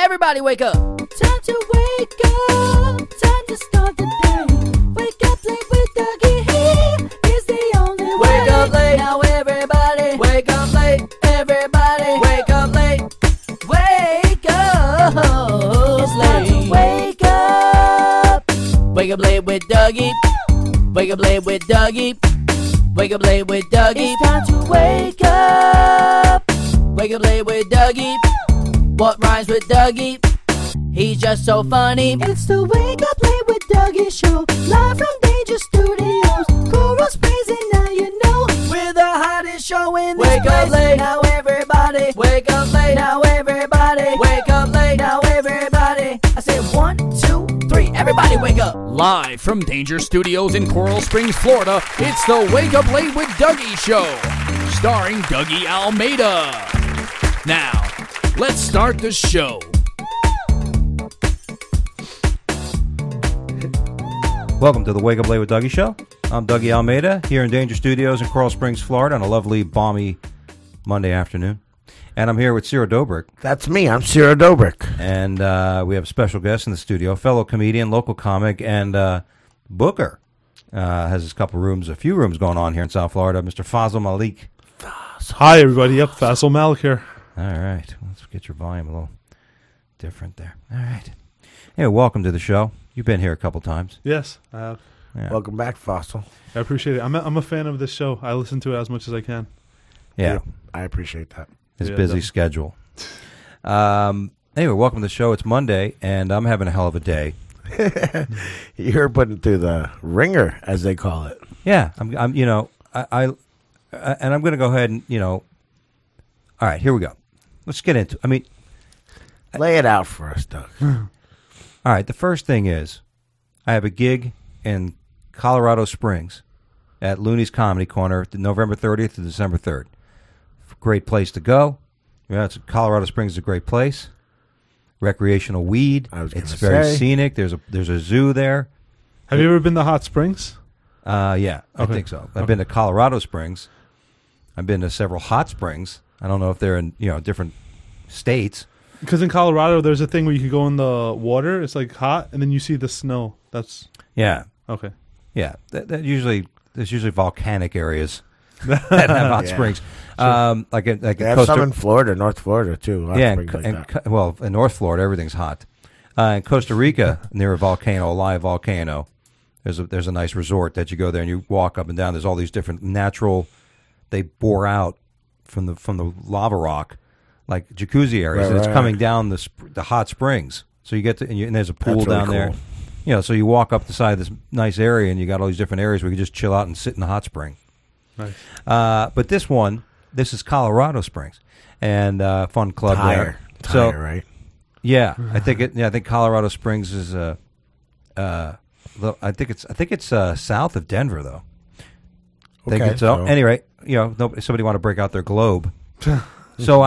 Everybody wake up. Time to wake up. Time to start the day. Wake up late with Dougie. He is the only way. Wake up late. Now everybody. Wake up late. Everybody. Wake up late. Wake up It's time to late. wake up. Wake up late with Dougie. Wake up late with Dougie. Wake up late with Dougie. It's time to wake up. Wake up late with Dougie. What rhymes with Dougie? He's just so funny. It's the Wake Up Late with Dougie show. Live from Danger Studios. Coral Springs, and now you know. We're the hottest show in this Wake place. up late. Now everybody. Wake up late. Now everybody. Wake up late. Now everybody. I said 1, 2, 3. Everybody wake up. Live from Danger Studios in Coral Springs, Florida, it's the Wake Up Late with Dougie show, starring Dougie Almeida. Now, let's start the show. Welcome to the Wake Up Late with Dougie show. I'm Dougie Almeida here in Danger Studios in Coral Springs, Florida on a lovely, balmy Monday afternoon. And I'm here with Ciro Dobrik. That's me. I'm Ciro Dobrik. And we have a special guest in the studio, fellow comedian, local comic, and booker. Has a few rooms going on here in South Florida, Mr. Fazal Malik. Hi, everybody. Yep, Faisal Malik here. All right. Let's get your volume a little different there. All right. Hey, welcome to the show. You've been here a couple times. Yes, I have. Yeah. Welcome back, Fossil. I appreciate it. I'm a fan of this show. I listen to it as much as I can. Yeah. I appreciate that. His Yeah, busy definitely. schedule. Anyway, welcome to the show. It's Monday, and I'm having a hell of a day. You're putting through the ringer, as they call it. Yeah, I'm and I'm going to go ahead and, all right, here we go. Let's get into it. Lay it out for us, Doug. All right, the first thing is I have a gig in Colorado Springs at Looney's Comedy Corner, November 30th to December 3rd. Great place to go. Yeah, Colorado Springs is a great place. Recreational weed. It's very scenic. There's a zoo there. Have you ever been to Hot Springs? Yeah, I Okay. think so. I've been to Colorado Springs. I've been to several hot springs. I don't know if they're in different states. Because in Colorado, there's a thing where you can go in the water. It's like hot, and then you see the snow. That's Yeah, okay. yeah. There's usually volcanic areas that have hot Yeah. springs. Like in They have some in Florida, North Florida, too. Hot Yeah, springs like that. in North Florida, everything's hot. In Costa Rica, near a live volcano, there's a nice resort that you go there and you walk up and down. There's all these different natural. They bore out from the lava rock, like jacuzzi areas, and it's coming down the hot springs. So you get to and there's a pool That's really down there. cool. So you walk up the side of this nice area and you got all these different areas where you can just chill out and sit in the hot spring. Nice. But this is Colorado Springs, and fun club there. Tire, right? Yeah, I think Colorado Springs is I think it's south of Denver though. Okay, Think so. Anyway, somebody want to break out their globe. So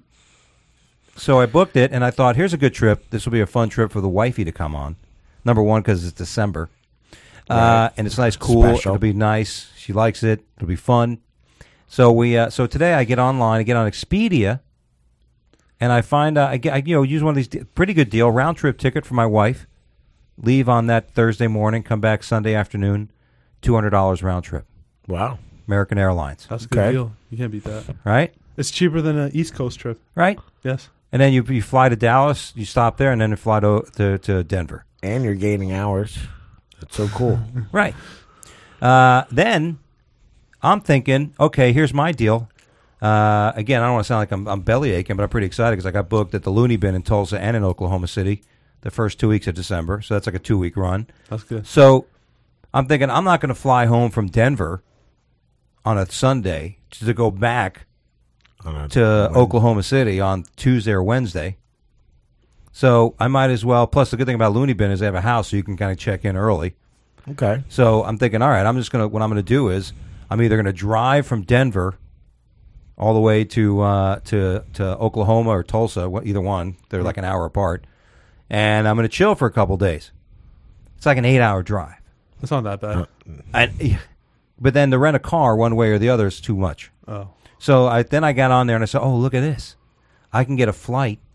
I booked it, and I thought, here's a good trip. This will be a fun trip for the wifey to come on. Number one, because it's December, Right. and it's nice, cool. Special. It'll be nice. She likes it. It'll be fun. So today I get online. I get on Expedia, and I find use one of these pretty good deal round trip ticket for my wife. Leave on that Thursday morning. Come back Sunday afternoon. $200 round trip. Wow. American Airlines. That's a good Okay. deal. You can't beat that. Right. It's cheaper than an East Coast trip. Right. Yes. And then you fly to Dallas. You stop there, and then you fly to Denver. And you're gaining hours. That's so cool. Right. Then I'm thinking, okay, here's my deal. Again, I don't want to sound like I'm belly aching, but I'm pretty excited because I got booked at the Looney Bin in Tulsa and in Oklahoma City the first 2 weeks of December. So that's like a 2-week run. That's good. So I'm thinking I'm not going to fly home from Denver on a Sunday to go back to Oklahoma City on Tuesday or Wednesday. So I might as well. Plus, the good thing about Looney Bin is they have a house, so you can kind of check in early. Okay. So I'm thinking, all right, what I'm going to do is I'm either going to drive from Denver all the way to Oklahoma or Tulsa, either one. They're like an hour apart. And I'm going to chill for a couple days. It's like an 8-hour drive. That's not that bad. But then to rent a car one way or the other is too much. Oh. So I got on there and I said, oh, look at this. I can get a flight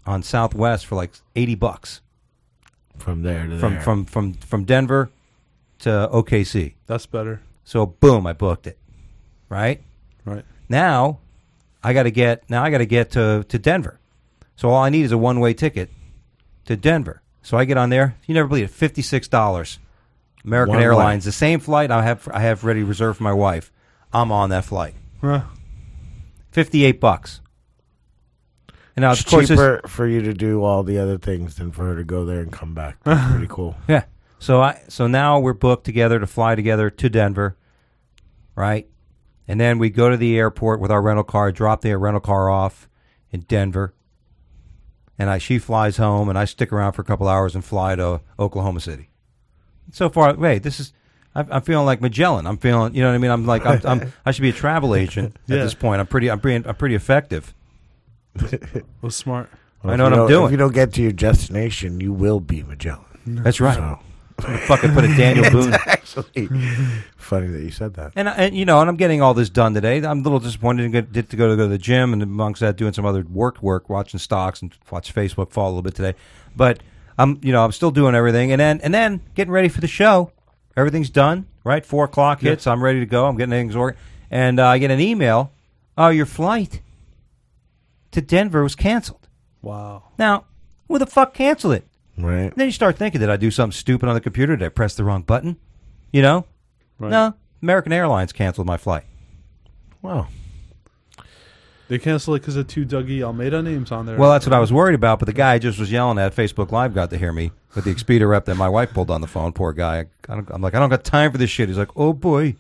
on Southwest for like $80 From there to there. from Denver to OKC. That's better. So boom, I booked it. Right? Right. Now I got to get to Denver. So all I need is a one-way ticket to Denver. So I get on there. You never believe it, $56. American One way. Airlines, the same flight I have ready reserved for my wife. I'm on that flight. Huh. $58. And now, It's of course, cheaper for you to do all the other things than for her to go there and come back. That's pretty cool. yeah. So now we're booked together to fly together to Denver, right? And then we go to the airport with our rental car, drop the rental car off in Denver, and she flies home, and I stick around for a couple hours and fly to Oklahoma City. So far, wait, this is. I'm feeling like Magellan. I'm feeling, you know what I mean. I'm like, I should be a travel agent at this point. I'm pretty effective. It was smart. Well, I know if what you I'm don't- doing. If you don't get to your destination, you will be Magellan. That's right. So, Fucking put a Daniel Boone. actually, funny that you said that. And I'm getting all this done today. I'm a little disappointed to go to the gym, and amongst that, doing some other work, watching stocks and watch Facebook fall a little bit today. But I'm still doing everything, and then getting ready for the show. Everything's done, right? 4 o'clock hits. I'm ready to go. I'm getting things organized, and I get an email. Oh, your flight to Denver was canceled. Wow. Now, who the fuck canceled it? Right. And then you start thinking, did I do something stupid on the computer? Did I press the wrong button? You know? Right. No. American Airlines canceled my flight. Wow. They canceled it because of 2 Dougie Almeida names on there. Well, that's what I was worried about, but the guy just was yelling at Facebook Live got to hear me with the Expedia rep that my wife pulled on the phone. Poor guy. I'm like, I don't got time for this shit. He's like, oh, boy.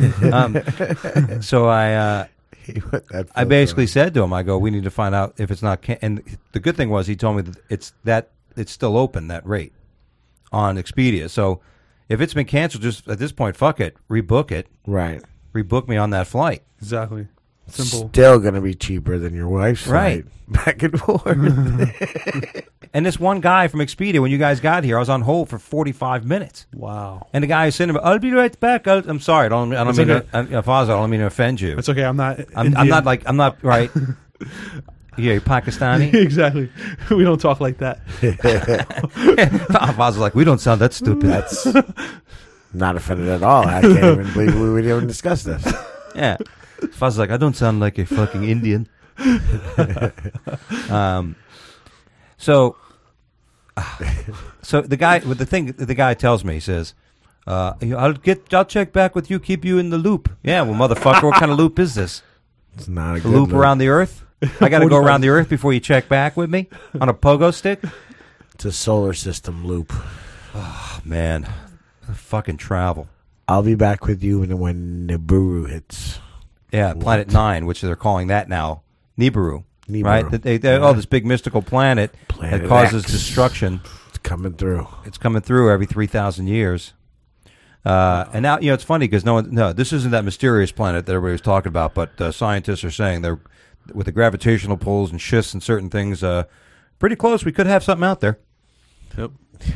So I basically said to him, I go, we need to find out if it's not and the good thing was he told me that it's still open, that rate, on Expedia. So if it's been canceled, just at this point, fuck it. Rebook it. Right. Rebook me on that flight. Exactly. Simple. Still going to be cheaper than your wife's Right. flight back and forth. And this one guy from Expedia, when you guys got here, I was on hold for 45 minutes. Wow. And the guy is saying, "I'll be right back." I'm sorry. I don't It's mean okay. Fazio, I don't mean to offend you. It's okay. I'm not. I'm not right. Yeah, you're Pakistani. Exactly. We don't talk like that. Fazio's like, we don't sound that stupid. That's not offended at all. I can't even believe we would even discuss this. Yeah. Fazio's like, I don't sound like a fucking Indian. So the guy tells me, he says, I'll check back with you, keep you in the loop. Yeah, well, motherfucker, what kind of loop is this? It's not a A good loop around the earth? I got to go around the earth before you check back with me on a pogo stick? It's a solar system loop. Oh, man, fucking travel. I'll be back with you when Nibiru hits. Yeah, Planet 9, which they're calling that now, Nibiru. Nibiru. Right? This big mystical planet Planet that causes X. destruction. It's coming through. It's coming through every 3,000 years. And now, it's funny because this isn't that mysterious planet that everybody was talking about, but scientists are saying they're, with the gravitational pulls and shifts and certain things, pretty close. We could have something out there. Yep.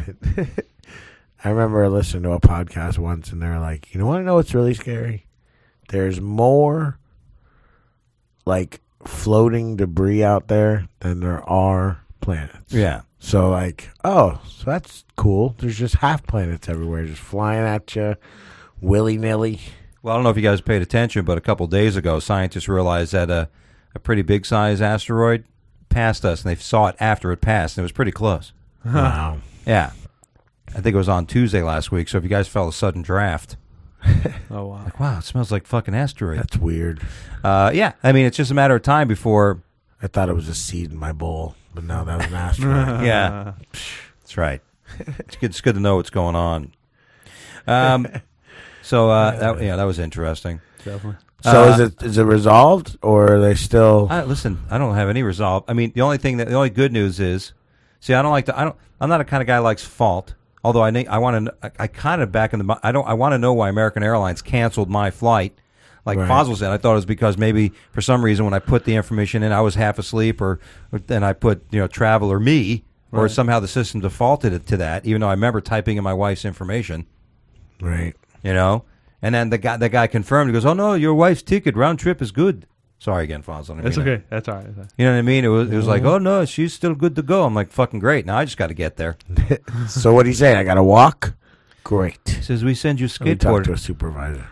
I remember listening to a podcast once, and they're like, you want to know what's really scary? There's more, like, floating debris out there than there are planets. Yeah. So, like, so that's cool. There's just half planets everywhere, just flying at you willy-nilly. Well, I don't know if you guys paid attention, but a couple days ago, scientists realized that a pretty big-size asteroid passed us, and they saw it after it passed, and it was pretty close. Wow. Yeah. I think it was on Tuesday last week, so if you guys felt a sudden draft, Oh wow. like, wow, it smells like fucking asteroid. That's weird. Yeah, I mean, it's just a matter of time before... I thought it was a seed in my bowl, but now that was an asteroid. Yeah, that's right. It's good to know what's going on. That was interesting. Definitely. So is it resolved, or are they still... Listen, I don't have any resolve. I mean, the only good news is, see, I'm not the kind of guy who likes fault. Although I want to, I kind of back in the, I want to know why American Airlines canceled my flight. Like Right. Fossil said, I thought it was because maybe for some reason when I put the information in, I was half asleep, or then I put travel or me, or Right. somehow the system defaulted it to that, even though I remember typing in my wife's information. Right. And then the guy confirmed. He goes, "Oh no, your wife's ticket round trip is good." Sorry again, Fonz. I don't It's mean that. okay. That's all right. You know what I mean? It was like, oh no, she's still good to go. I'm like, fucking great. Now I just got to get there. So what do you say? I got to walk? Great. He says, we send you Let me talk to skateboard. a supervisor.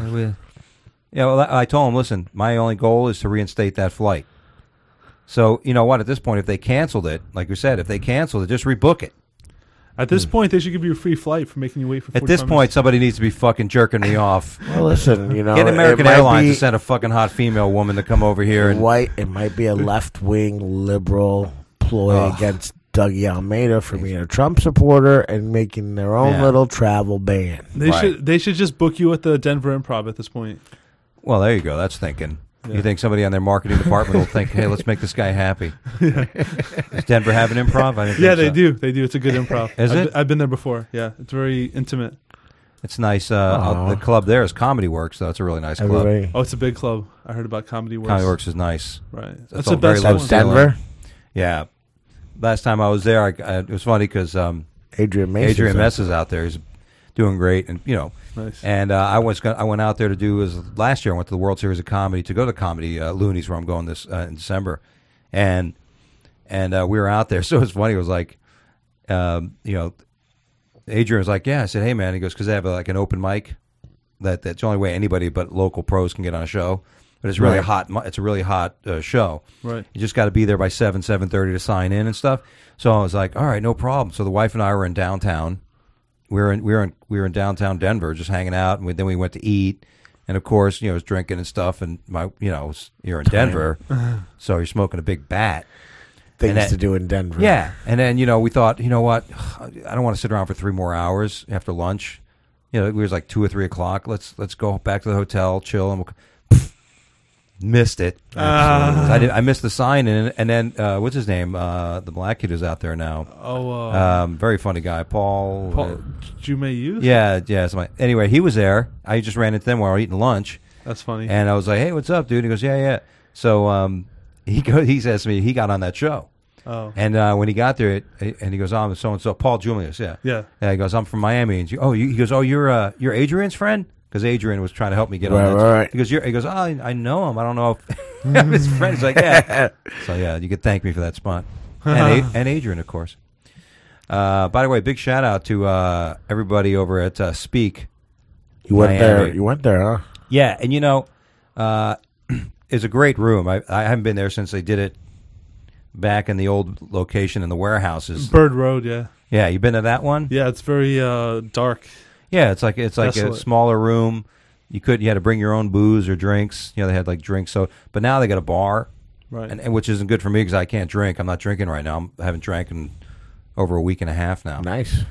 Yeah, well, I told him, listen, my only goal is to reinstate that flight. So, you know what? At this point, if they canceled it, like we said, if they canceled it, just rebook it. At this point, they should give you a free flight for making you wait for 45 At this minutes. point, somebody needs to be fucking jerking me off. Well, listen, you know, Get American it might Airlines be to send a fucking hot female woman to come over here. And white. It might be a left-wing liberal ploy against Dougie Almeida for being a Trump supporter and making their own Yeah. little travel ban. They should just book you at the Denver Improv at this point. well, there you go. That's thinking. You think somebody on their marketing department will think, hey, let's make this guy happy. Does Denver have an improv? I didn't Yeah, think they so. do. They do. It's a good improv. Is it? I've been there before. Yeah, it's very intimate. It's nice. The club there is Comedy Works, though. It's a really nice club. Everybody, Oh, it's a big club. I heard about Comedy Works. Comedy Works is nice. Right. It's That's all the very best low one. that's Denver. Yeah. Last time I was there, it was funny because Adrian Mason. Adrian Mess is out there. He's doing great, and you know. Nice. And I went out there to do last year. I went to the World Series of Comedy to go to Comedy Loonies, where I'm going this in December, and we were out there. So it's funny. It was like, you know, Adrian was like, "Yeah." I said, "Hey, man." He goes, "Because they have like an open mic. That's the only way anybody but local pros can get on a show. But it's really Right. hot. It's a really hot show. Right. You just got to be there by 7:30 to sign in and stuff." So I was like, "All right, no problem." So the wife and I were in downtown. We were in downtown Denver, just hanging out, and then we went to eat, and of course, you know, I was drinking and stuff, and you're in Denver, so you're smoking a big bat. Things and that- to do in Denver. Yeah, and then we thought, you know what, I don't want to sit around for 3 more hours after lunch. You know, it was like 2 or 3 o'clock. Let's go back to the hotel, chill, and missed it. I missed the sign, and then what's his name? The black kid who's out there now. Oh, Very funny guy, Paul. Jume Youth? Yeah. Anyway, he was there. I just ran into them while we were eating lunch, That's funny. and I was like, "Hey, what's up, dude?" He goes, "Yeah." So he says to me, he got on that show, Oh. and when he got there, and he goes, "I'm so and so, Paul Julius." Yeah. Yeah. He goes, "I'm from Miami," and he goes, "Oh, you're Adrian's friend." Because Adrian was trying to help me get on that. Right. He goes, "Oh, I know him. I don't know if I'm his friend." He's like, "Yeah." So yeah, you could thank me for that spot, and Adrian, of course. By the way, big shout out to everybody over at Speak. You went Miami. there. You went there, huh? Yeah, and it's a great room. I haven't been there since they did it back in the old location in the warehouses. Bird Road, yeah. Yeah, you been to that one? Yeah, it's very dark. Yeah, it's like a Desolate. smaller room. You had to bring your own booze or drinks. You know, they had like drinks. But now they got a bar, Right. and which isn't good for me because I can't drink. I'm not drinking right now. I haven't drank in over a week and a half now. Nice.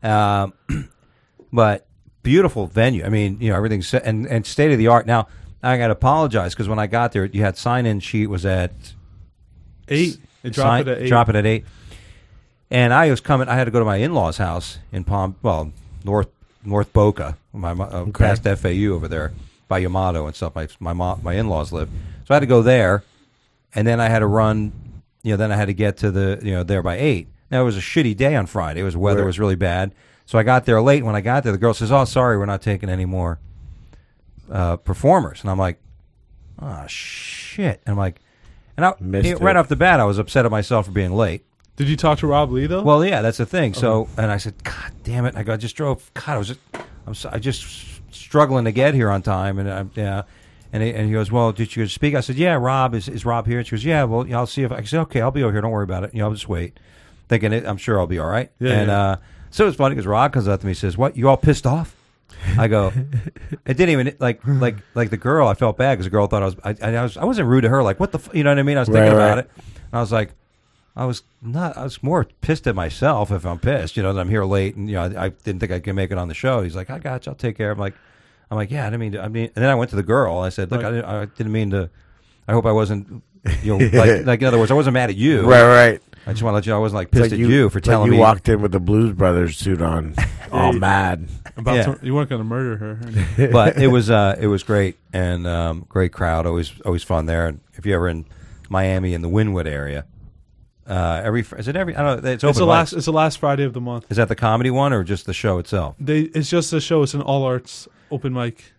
But beautiful venue. I mean, everything's set and state of the art. Now I got to apologize because when I got there, you had sign-in sheet was at 8. They drop it at 8. Drop it at 8. And I was coming. I had to go to my in-laws' house in North Boca, past FAU over there by Yamato and stuff. My in-laws live, so I had to go there, and then I had to run. Then I had to get to there by 8. Now it was a shitty day on Friday. Weather was really bad, so I got there late. When I got there, the girl says, "Oh, sorry, we're not taking any more performers." And I'm like, "Oh shit!" And I'm like, right off the bat, I was upset at myself for being late. Did you talk to Rob Lee, though? Well, yeah, that's the thing. So, and I said, "God damn it!" I just drove. God, I'm just struggling to get here on time, and And he goes, "Well, did you speak?" I said, "Yeah, Rob is Rob here?" And she goes, "Yeah, well, I'll see if I said, okay, I'll be over here. Don't worry about it. I'll just wait." Thinking I'm sure I'll be all right. Yeah, and so it's funny because Rob comes up to me and says, "What? You all pissed off?" I go, it didn't even like the girl. I felt bad because the girl thought I wasn't rude to her. Like, what the you know what I mean? I was thinking about it. And I was like, I was more pissed at myself if I'm pissed, that I'm here late and I didn't think I could make it on the show. He's like, "I got you. I'll take care." I'm like, "Yeah, I didn't mean to." And then I went to the girl. I said, "Look, I didn't mean to. I hope I wasn't, like in other words, I wasn't mad at you. Right. I just want to let you know I wasn't pissed at you for telling me." You walked in with the Blues Brothers suit on, all mad. You weren't going to murder her. But it was great and great crowd. Always fun there. And if you're ever in Miami in the Wynwood area, I don't know. It's open. It's the last Friday of the month. Is that the comedy one or just the show itself? It's just a show. It's an all arts open mic.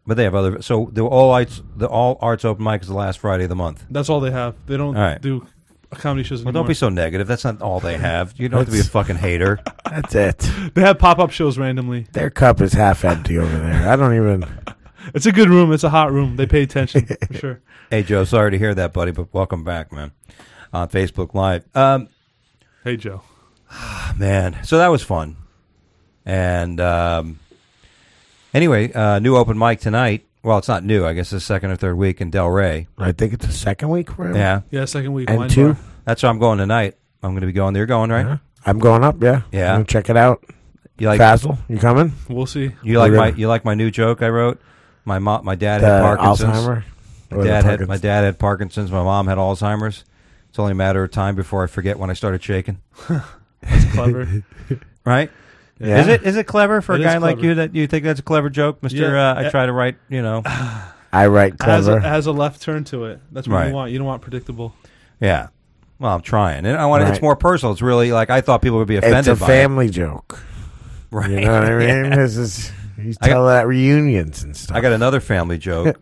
But they have other. So the all arts open mic is the last Friday of the month. That's all they have. They don't All right. do comedy shows Well, anymore. don't be so negative. That's not all they have. You don't have to be a fucking hater. That's it. They have pop-up shows randomly. Their cup is half empty over there. I don't even. It's a good room. It's a hot room. They pay attention for sure. Hey, Joe, sorry to hear that, buddy, but welcome back, man, on Facebook Live. Hey, Joe. Man, so that was fun. And anyway, new open mic tonight. Well, it's not new. I guess it's the second or third week in Delray. I think it's the second week for him. Yeah, Yeah, second week. And wine 2. bar. that's where I'm going tonight. I'm going to be going there. You're going, right? Yeah. I'm going up. Yeah. Yeah. I'm gonna check it out. You like Faisal, you coming? We'll see. you like my new joke I wrote? My dad The had Parkinson's. Alzheimer. My dad had Parkinson's. My mom had Alzheimer's. It's only a matter of time before I forget when I started shaking. That's clever. Right? Yeah. Is it clever for It a is guy like clever. you that you think that's a clever joke, Mister? Yeah. I try to write, I write clever. Has a left turn to it. That's what Right. you want. You don't want predictable. Yeah. Well, I'm trying, and I want. Right. It's more personal. It's really like I thought people would be offended It's a by family joke. it. Right. You know what I mean? Yeah. This is he's I got- telling at reunions and stuff. I got another family joke.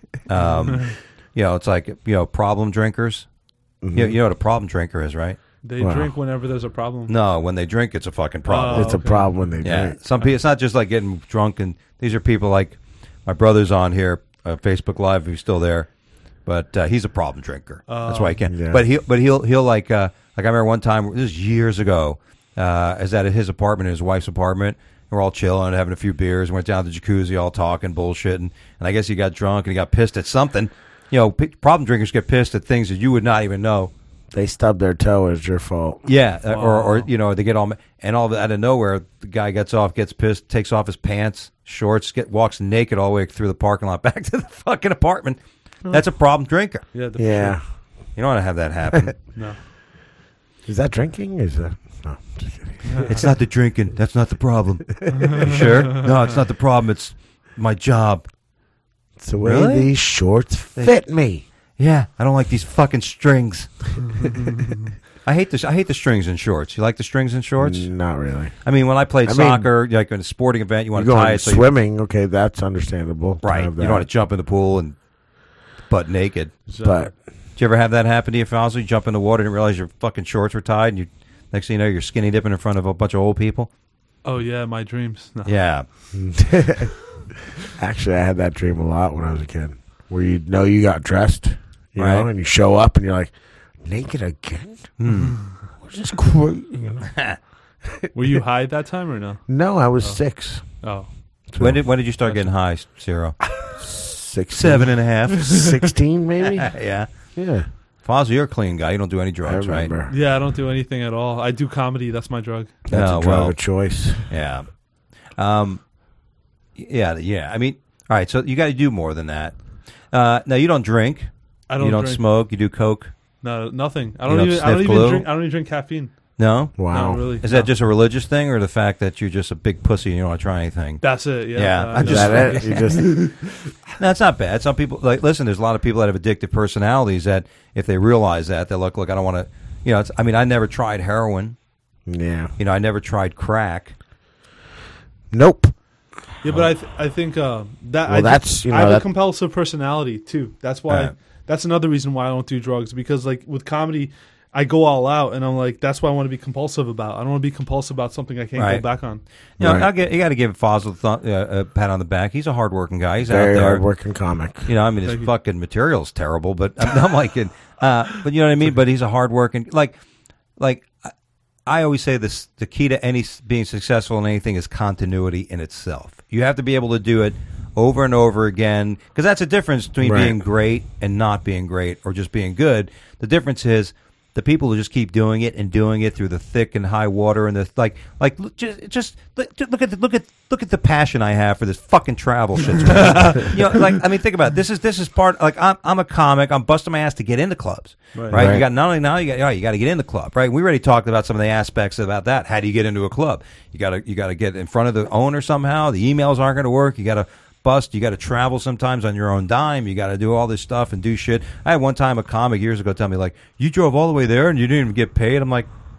It's like problem drinkers. Mm-hmm. You know what a problem drinker is, right? They Wow. drink whenever there's a problem. No, when they drink, it's a fucking problem. It's a okay. problem when they Yeah, drink. some people. It's not just like getting drunk, and these are people like my brother's on here, Facebook Live. He's still there, but he's a problem drinker. That's why he can't. Yeah. But he'll like I remember one time this is years ago. I was at his apartment, his wife's apartment. We're all chilling, having a few beers. Went down to the jacuzzi, all talking bullshit, and I guess he got drunk and he got pissed at something. Problem drinkers get pissed at things that you would not even know. They stub their toe. It's your fault. Yeah, or they get all and all out of nowhere, the guy gets pissed, takes off his pants, shorts, walks naked all the way through the parking lot back to the fucking apartment. That's a problem drinker. Yeah. Yeah. You don't want to have that happen. No. Is that drinking? Is that no? Just kidding. It's not the drinking. That's not the problem. You sure? No, it's not the problem. It's my job. It's the way Really? these shorts fit me. Yeah, I don't like these fucking strings. I hate this. I hate the strings in shorts. You like the strings in shorts? Not really. I mean, when I played I mean, soccer, like in a sporting event, you want You're to tie going it so swimming. Okay, that's understandable. to right. have You don't want to jump in the pool and butt naked. So, But Did you ever have that happen to you, Fausto? You jump in the water and realize your fucking shorts were tied, and you next thing you know, you're skinny dipping in front of a bunch of old people. oh yeah, my dreams. No. Yeah, actually, I had that dream a lot when I was a kid, where you know you got dressed, you know, Right. and you show up and you're like, naked again? What's this crazy? You know? Were you high that time or no? No, I was 6. Oh, So when did you start getting high, Zero? 16. 7.5. 16 maybe? Yeah, Yeah. Fausto, you're a clean guy. You don't do any I drugs, right? remember. yeah. I don't do anything at all. I do comedy. That's my drug. That's Oh, a drug well. of choice. Yeah. Yeah. I mean, all right. So you got to do more than that. Now you don't drink. I don't. You don't drink. smoke. You do coke. No, nothing. I You don't don't even. I don't sniff even glue? drink. I don't even drink caffeine. No. Wow. No, really. Is that just a religious thing, or the fact that you're just a big pussy and you don't want to try anything? That's it. Yeah. Yeah, Is that it? You just No, it's not bad. Some people listen. There's a lot of people that have addictive personalities that, if they realize that, they're like, look, I don't want to. I never tried heroin. yeah. I never tried crack. Nope. Yeah, but I think that Well, that's, you know, I have a that- compulsive personality too. That's why. Right. That's another reason why I don't do drugs, because like with comedy, I go all out, and I'm like, that's what I want to be compulsive about. I don't want to be compulsive about something I can't Right. go back on. Right. You got to give Fossil a pat on the back. He's a hardworking guy. He's Very out there. hard-working comic. His Thank you. fucking material's terrible, but I'm like it. But you know what I mean. But he's a hardworking. Like I always say this: the key to any being successful in anything is continuity in itself. You have to be able to do it over and over again, because that's a difference between Right. being great and not being great, or just being good. The difference is the people who just keep doing it and doing it through the thick and high water and the just look at the passion I have for this fucking travel shit. Think about it. This is part, I'm a comic. I'm busting my ass to get into clubs, right? Right. You got not only now you got to get in the club, right? We already talked about some of the aspects about that. How do you get into a club? You got to get in front of the owner somehow. The emails aren't going to work. You got to bust. You got to travel sometimes on your own dime. You got to do all this stuff and do shit. I had one time a comic years ago tell me, like, you drove all the way there and you didn't even get paid. I'm like,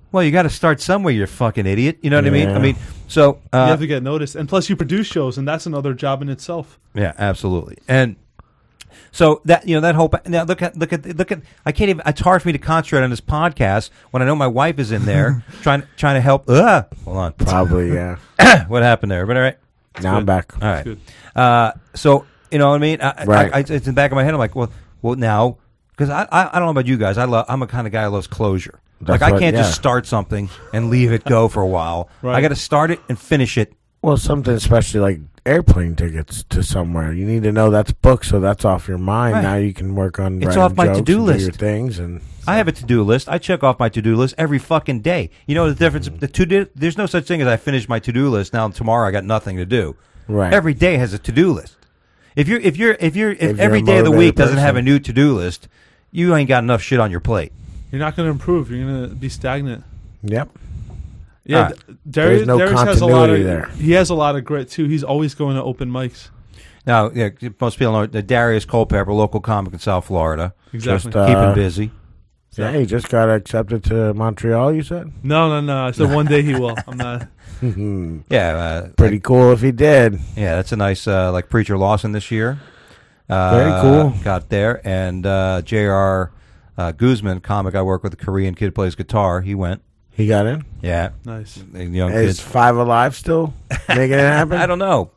Well, you got to start somewhere, you fucking idiot. You know what I Yeah. mean? So You have to get noticed, and plus you produce shows, and that's another job in itself. yeah, absolutely. And so that that whole now look at I can't even. It's hard for me to concentrate on this podcast when I know my wife is in there trying to help. Hold on. Probably, yeah. What happened there? Everybody all right? Now I'm back. All right. Good. So you know what I mean? Right. It's in the back of my head. I'm like, well now, because I don't know about you guys. I'm a kind of guy who loves closure. That's I what- can't yeah. just start something and leave it go for a while. Right. I got to start it and finish it. Well, something especially like airplane tickets to somewhere. You need to know that's booked, so that's off your mind. Right. Now you can work on It's writing off my jokes to-do and list. do your things. And I have a to-do list. I check off my to-do list every fucking day. You know the difference? There's no such thing as I finish my to-do list. Now tomorrow I got nothing to do. Right. Every day has a to-do list. If you're every a day of the motivated week doesn't have a person. new to-do list, you ain't got enough shit on your plate. You're not going to improve. You're going to be stagnant. Yep. Yeah, All right. Darius, There's no Darius has a lot of. continuity there. He has a lot of grit too. He's always going to open mics. Now, yeah, most people know that Darius Culpepper, local comic in South Florida, Exactly. Just, keeping busy. Yeah, he just got accepted to Montreal, you said? No. I said one day he will. I'm not. Yeah, Pretty cool if he did. yeah, that's a nice like Preacher Lawson this year. Very cool. Got there, and J.R. Guzman, comic I work with, a Korean kid plays guitar. He went. He got in. Yeah, Nice. a young Is kid. Five Alive still making it happen? I don't know.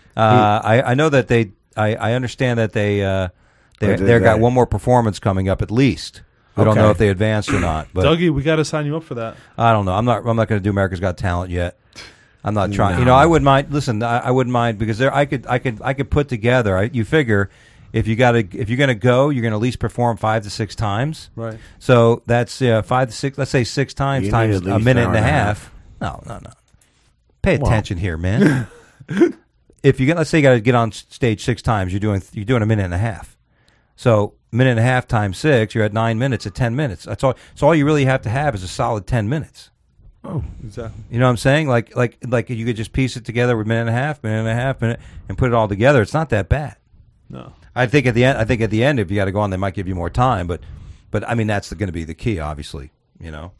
I know that they. I understand that they did they got they? one more performance coming up at least. We don't Okay. know if they advanced or not, but Dougie, we got to sign you up for that. I don't know. I'm not going to do America's Got Talent yet. I'm not trying. No. You know, I wouldn't mind. Listen, I wouldn't mind because there I could put together. You figure if you're going to go, you're going to at least perform 5 to 6 times. Right. So that's 5 to 6. Let's say 6 times You times need at a least minute an and a hour and a half. No. Pay Well. attention here, man. If you get, let's say you got to get on stage 6 times, you're doing a minute and a half. So minute and a half times 6, you're at 9 minutes at 10 minutes. That's all. So all you really have to have is a solid 10 minutes. Oh, Exactly. You know what I'm saying? Like you could just piece it together with minute, and put it all together. It's not that bad. No. I think at the end, if you got to go on, they might give you more time. But I mean, that's going to be the key, obviously. You know.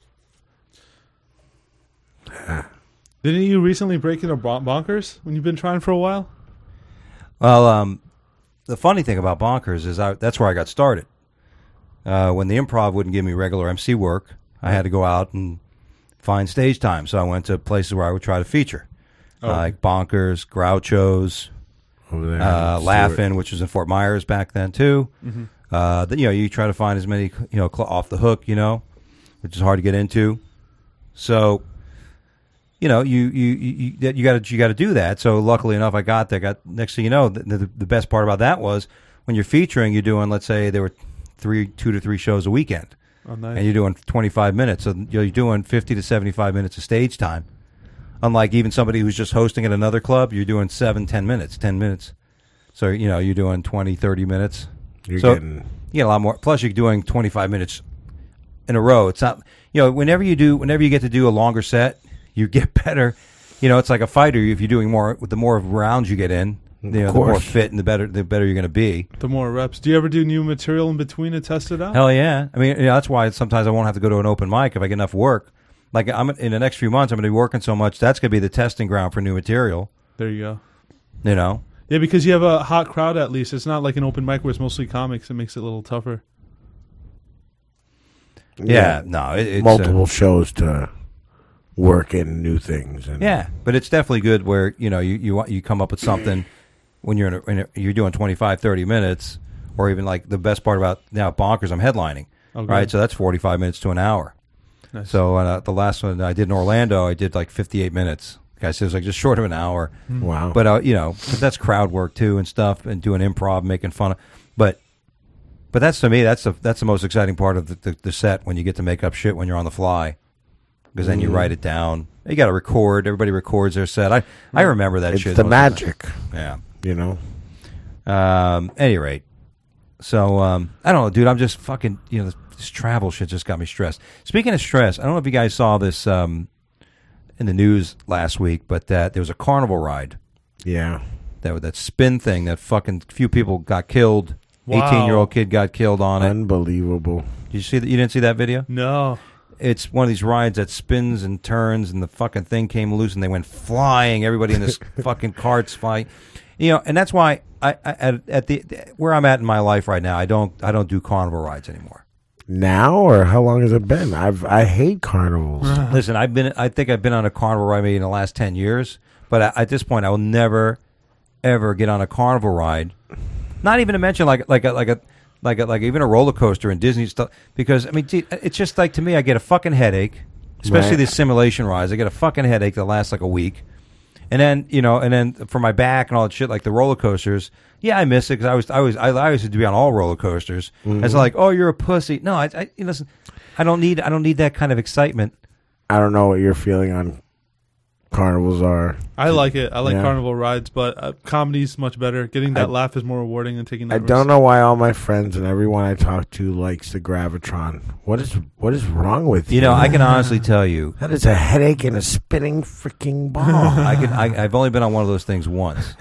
Didn't you recently break into Bonkers when you've been trying for a while? Well, the funny thing about Bonkers is that's where I got started. When the Improv wouldn't give me regular MC work, I had to go out and find stage time. So I went to places where I would try to feature, like Bonkers, Groucho's, over there. Laugh-In, which was in Fort Myers back then too. You try to find as many off the hook, which is hard to get into. So, you got to do that. So luckily enough, I got there. Next thing you know, the best part about that was when you're featuring, you're doing, let's say there were 2 to 3 shows a weekend, Oh, nice. and you're doing 25 minutes. So you're doing 50 to 75 minutes of stage time. Unlike even somebody who's just hosting at another club, you're doing 10 minutes. So, you're doing 20, 30 minutes. You're So getting you get a lot more. Plus, you're doing 25 minutes in a row. It's not, whenever you get to do a longer set, you get better. It's like a fighter. If you're doing more, with the more rounds you get in, the more course. fit and the better you're going to be. The more reps. Do you ever do new material in between to test it out? Hell yeah. I mean, that's why sometimes I won't have to go to an open mic if I get enough work. Like I'm in the next few months, I'm going to be working so much that's going to be the testing ground for new material. There you go. Yeah, because you have a hot crowd at least. It's not like an open mic where it's mostly comics. It makes it a little tougher. Yeah, no, it's multiple shows to work in new things. And Yeah, but it's definitely good where you come up with something when you're you're doing 25, 30 minutes, or even like the best part about now Bonkers, I'm headlining, Okay. right? So that's 45 minutes to an hour. Nice. So the last one I did in Orlando, I did like 58 minutes. Guy says like just short of an hour, Wow. but but that's crowd work too and stuff, and doing improv, making fun of, but that's to me that's the most exciting part of the set when you get to make up shit when you're on the fly. Because then you write it down. You got to record. Everybody records their set. I remember that it's shit. the most of magic, time. Yeah. Any rate, so I don't know, dude. I'm just fucking. This travel shit just got me stressed. Speaking of stress, I don't know if you guys saw this in the news last week, but there was a carnival ride. Yeah. That spin thing. That fucking few people got killed. Wow. 18-year-old kid got killed on it. Unbelievable. Did you see that? You didn't see that video? No. it's one of these rides that spins and turns, and the fucking thing came loose, and they went flying. Everybody in this fucking cart's flying. You know, and that's why I at the where I'm at in my life right now, I don't do carnival rides anymore. Now, or how long has it been? I hate carnivals. Listen, I think I've been on a carnival ride maybe in the last 10 years, but at this point, I will never, ever get on a carnival ride. Not even to mention like even a roller coaster and Disney stuff, because I mean, it's just like, to me, I get a fucking headache, especially Right. these simulation rides. I get a fucking headache that lasts like a week. And then for my back and all that shit, like the roller coasters, yeah, I miss it because I used to be on all roller coasters. It's like, oh, you're a pussy. No, listen, I don't need that kind of excitement. I don't know what your feeling on carnivals are. I like it. I like Yeah. carnival rides, but comedy's much better. Getting that laugh is more rewarding than taking that I risk. don't know why all my friends and everyone I talk to likes the Gravitron. What is wrong with you? You know, I can honestly tell you, That is a headache and a spinning freaking ball. I've only been on one of those things once,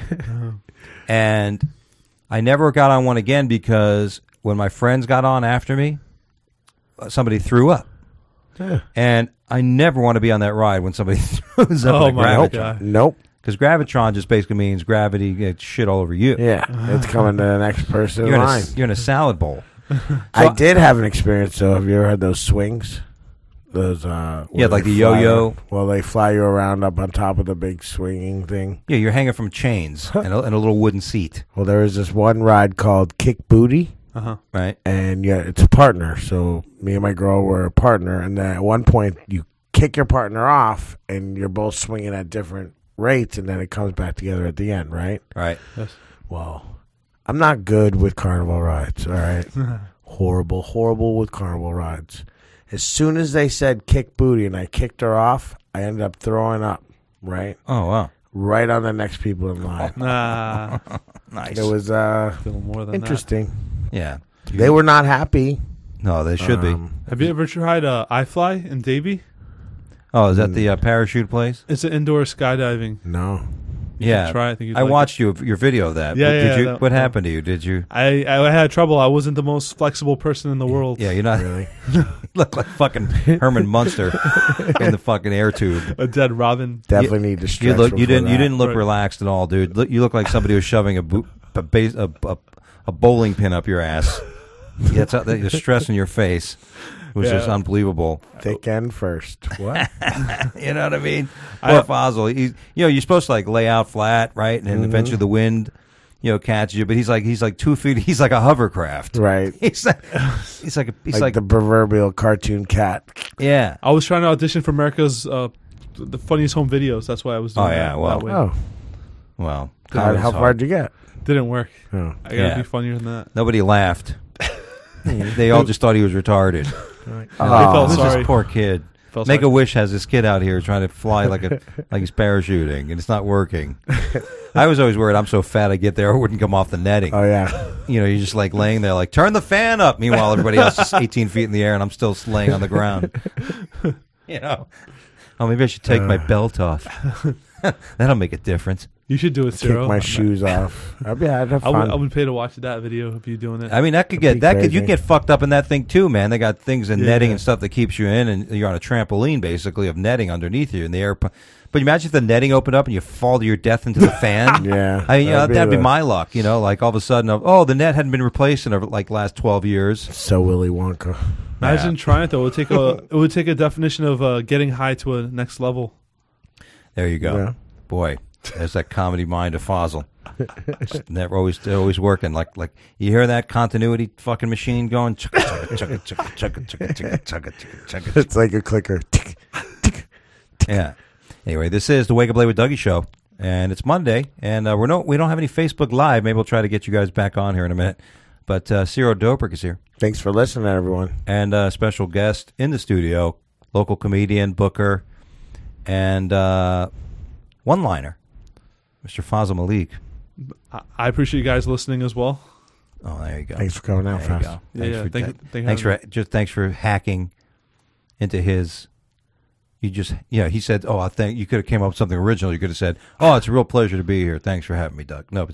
and I never got on one again because when my friends got on after me, somebody threw up. Yeah. And I never want to be on that ride when somebody throws up Oh in a my Gravitron. God. Nope. Because Gravitron just basically means gravity gets shit all over you. Yeah, it's coming to the next person in line. You're in a salad bowl. I did have an experience though. Have you ever had those swings? Those where like they the fly yo-yo. around- Well, they fly you around up on top of the big swinging thing. Yeah, you're hanging from chains and a little wooden seat, Well, there was this one ride called Kick Booty. right? And yeah, it's a partner. So me and my girl were a partner, and then at one point you kick your partner off, and you're both swinging at different rates, and then it comes back together at the end, right? Right. Well, I'm not good with carnival rides. All right, horrible with carnival rides. As soon as they said kick booty, and I kicked her off, I ended up throwing up. Right, Oh wow, right on the next people in line. Nah, nice. It was feel more than interesting. Yeah. They were not happy. No, they should be. that. Have you ever tried iFly in Davie? Oh, is that the parachute place? It's an indoor skydiving. No. Yeah. try it. I think you'd I like watched your video of that. Yeah, But did yeah, you? that- What happened to you? Did you? I had trouble. I wasn't the most flexible person in the world. Yeah, you're not. Really? You look like fucking Herman Munster in the fucking air tube. A dead robin. Definitely need to You stretch. look. You before didn't. You that. didn't look Right. relaxed at all, dude. You look like somebody was shoving a bowling pin up your ass. Yeah, it's the stress in your face. It was Yeah. just unbelievable. Thick end first. What? You know what I mean? Poor Fossil. You're supposed to like lay out flat, right? And then eventually the wind, catches you. But he's like 2 feet. He's like a hovercraft. Right. He's like Like the proverbial cartoon cat. yeah. I was trying to audition for America's the funniest home videos. That's why I was doing Oh, yeah, that, well. that way. Oh, Well, how comedy's far hard. did you get? Didn't work. Oh. I gotta Yeah. be funnier than that. Nobody laughed. They all just thought he was retarded. I felt This sorry. is poor kid. Felt Make a sorry. Wish has this kid out here trying to fly like he's parachuting, and it's not working. I was always worried I'm so fat I get there, I wouldn't come off the netting. Oh, yeah. You're just like laying there, like turn the fan up. Meanwhile, everybody else is 18 feet in the air, and I'm still laying on the ground. Oh, maybe I should take my belt off. That'll make a difference. You should do it, Kick Ciro. my shoes off. I'd have I fun. would pay to watch that video of you doing it. I mean, that could That'd be you crazy. can get fucked up in that thing too, man. They got things in Yeah. netting and stuff that keeps you in, and you're on a trampoline basically of netting underneath you in the air. But imagine if the netting opened up and you fall to your death into the fan. Yeah. I mean, that'd be the- my luck. Like all of a sudden, the net hadn't been replaced in like last 12 years. So Willy Wonka. Imagine trying it though. It would take a definition of getting high to a next level. There you go, Yeah. boy. There's that comedy mind of Fossil. They're always working. Like you hear that continuity fucking machine going. It's like a clicker. Yeah. Anyway, this is the Wake Up Late with Dougie show, and it's Monday, and we don't have any Facebook Live. Maybe we'll try to get you guys back on here in a minute. But Ciro Dobrik is here, Thanks for listening, everyone. and a special guest in the studio, local comedian, booker, and one-liner, Mr. Fazal Malik. I appreciate you guys listening as well. Oh, there you go. Thanks for coming out, There you Fast. go. Yeah, Thanks yeah, for thank you thanks for hacking into his. He said, "Oh, I think you could have came up with something original. You could have said, "Oh, it's a real pleasure to be here. Thanks for having me, Doug." No, it's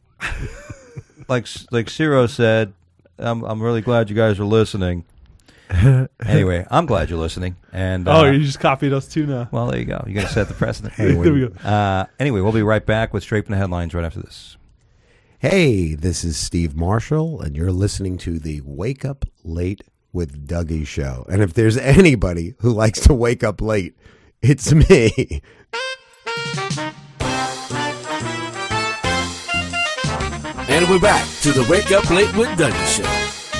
like Ciro said, "I'm really glad you guys are listening." Anyway, I'm glad you're listening. And You just copied us too now. well, there you go. You're going to set the precedent. Hey, There we go. Anyway, we'll be right back with Straight from the Headlines right after this. Hey, this is Steve Marshall, and you're listening to the Wake Up Late with Dougie show. And if there's anybody who likes to wake up late, it's me. And we're back to the Wake Up Late with Dougie show.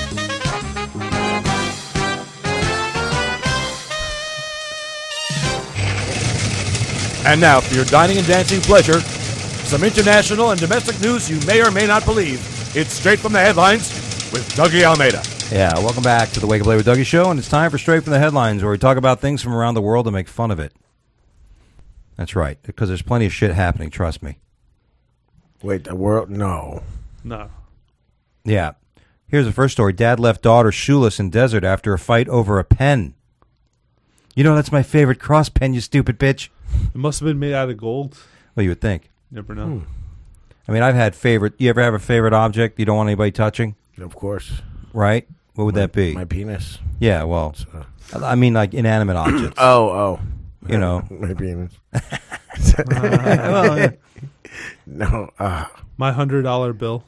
And now, for your dining and dancing pleasure, some international and domestic news you may or may not believe. It's Straight from the Headlines with Dougie Almeida. Yeah, welcome back to the Wake Up Late with Dougie show, and it's time for Straight from the Headlines, where we talk about things from around the world and make fun of it. That's right, because there's plenty of shit happening, trust me. Wait, the world? No. No. Yeah. Here's the first story. Dad left daughter shoeless in desert after a fight over a pen. You know, that's my favorite cross pen, you stupid bitch. It must have been made out of gold. Well, you would think. Never know. I mean, I've had favorite... You ever have a favorite object you don't want anybody touching? Of course. Right? What would that be? My penis. Yeah, well... I mean, like, inanimate objects. Oh. You know. My penis. Well, yeah. No. My $100 bill.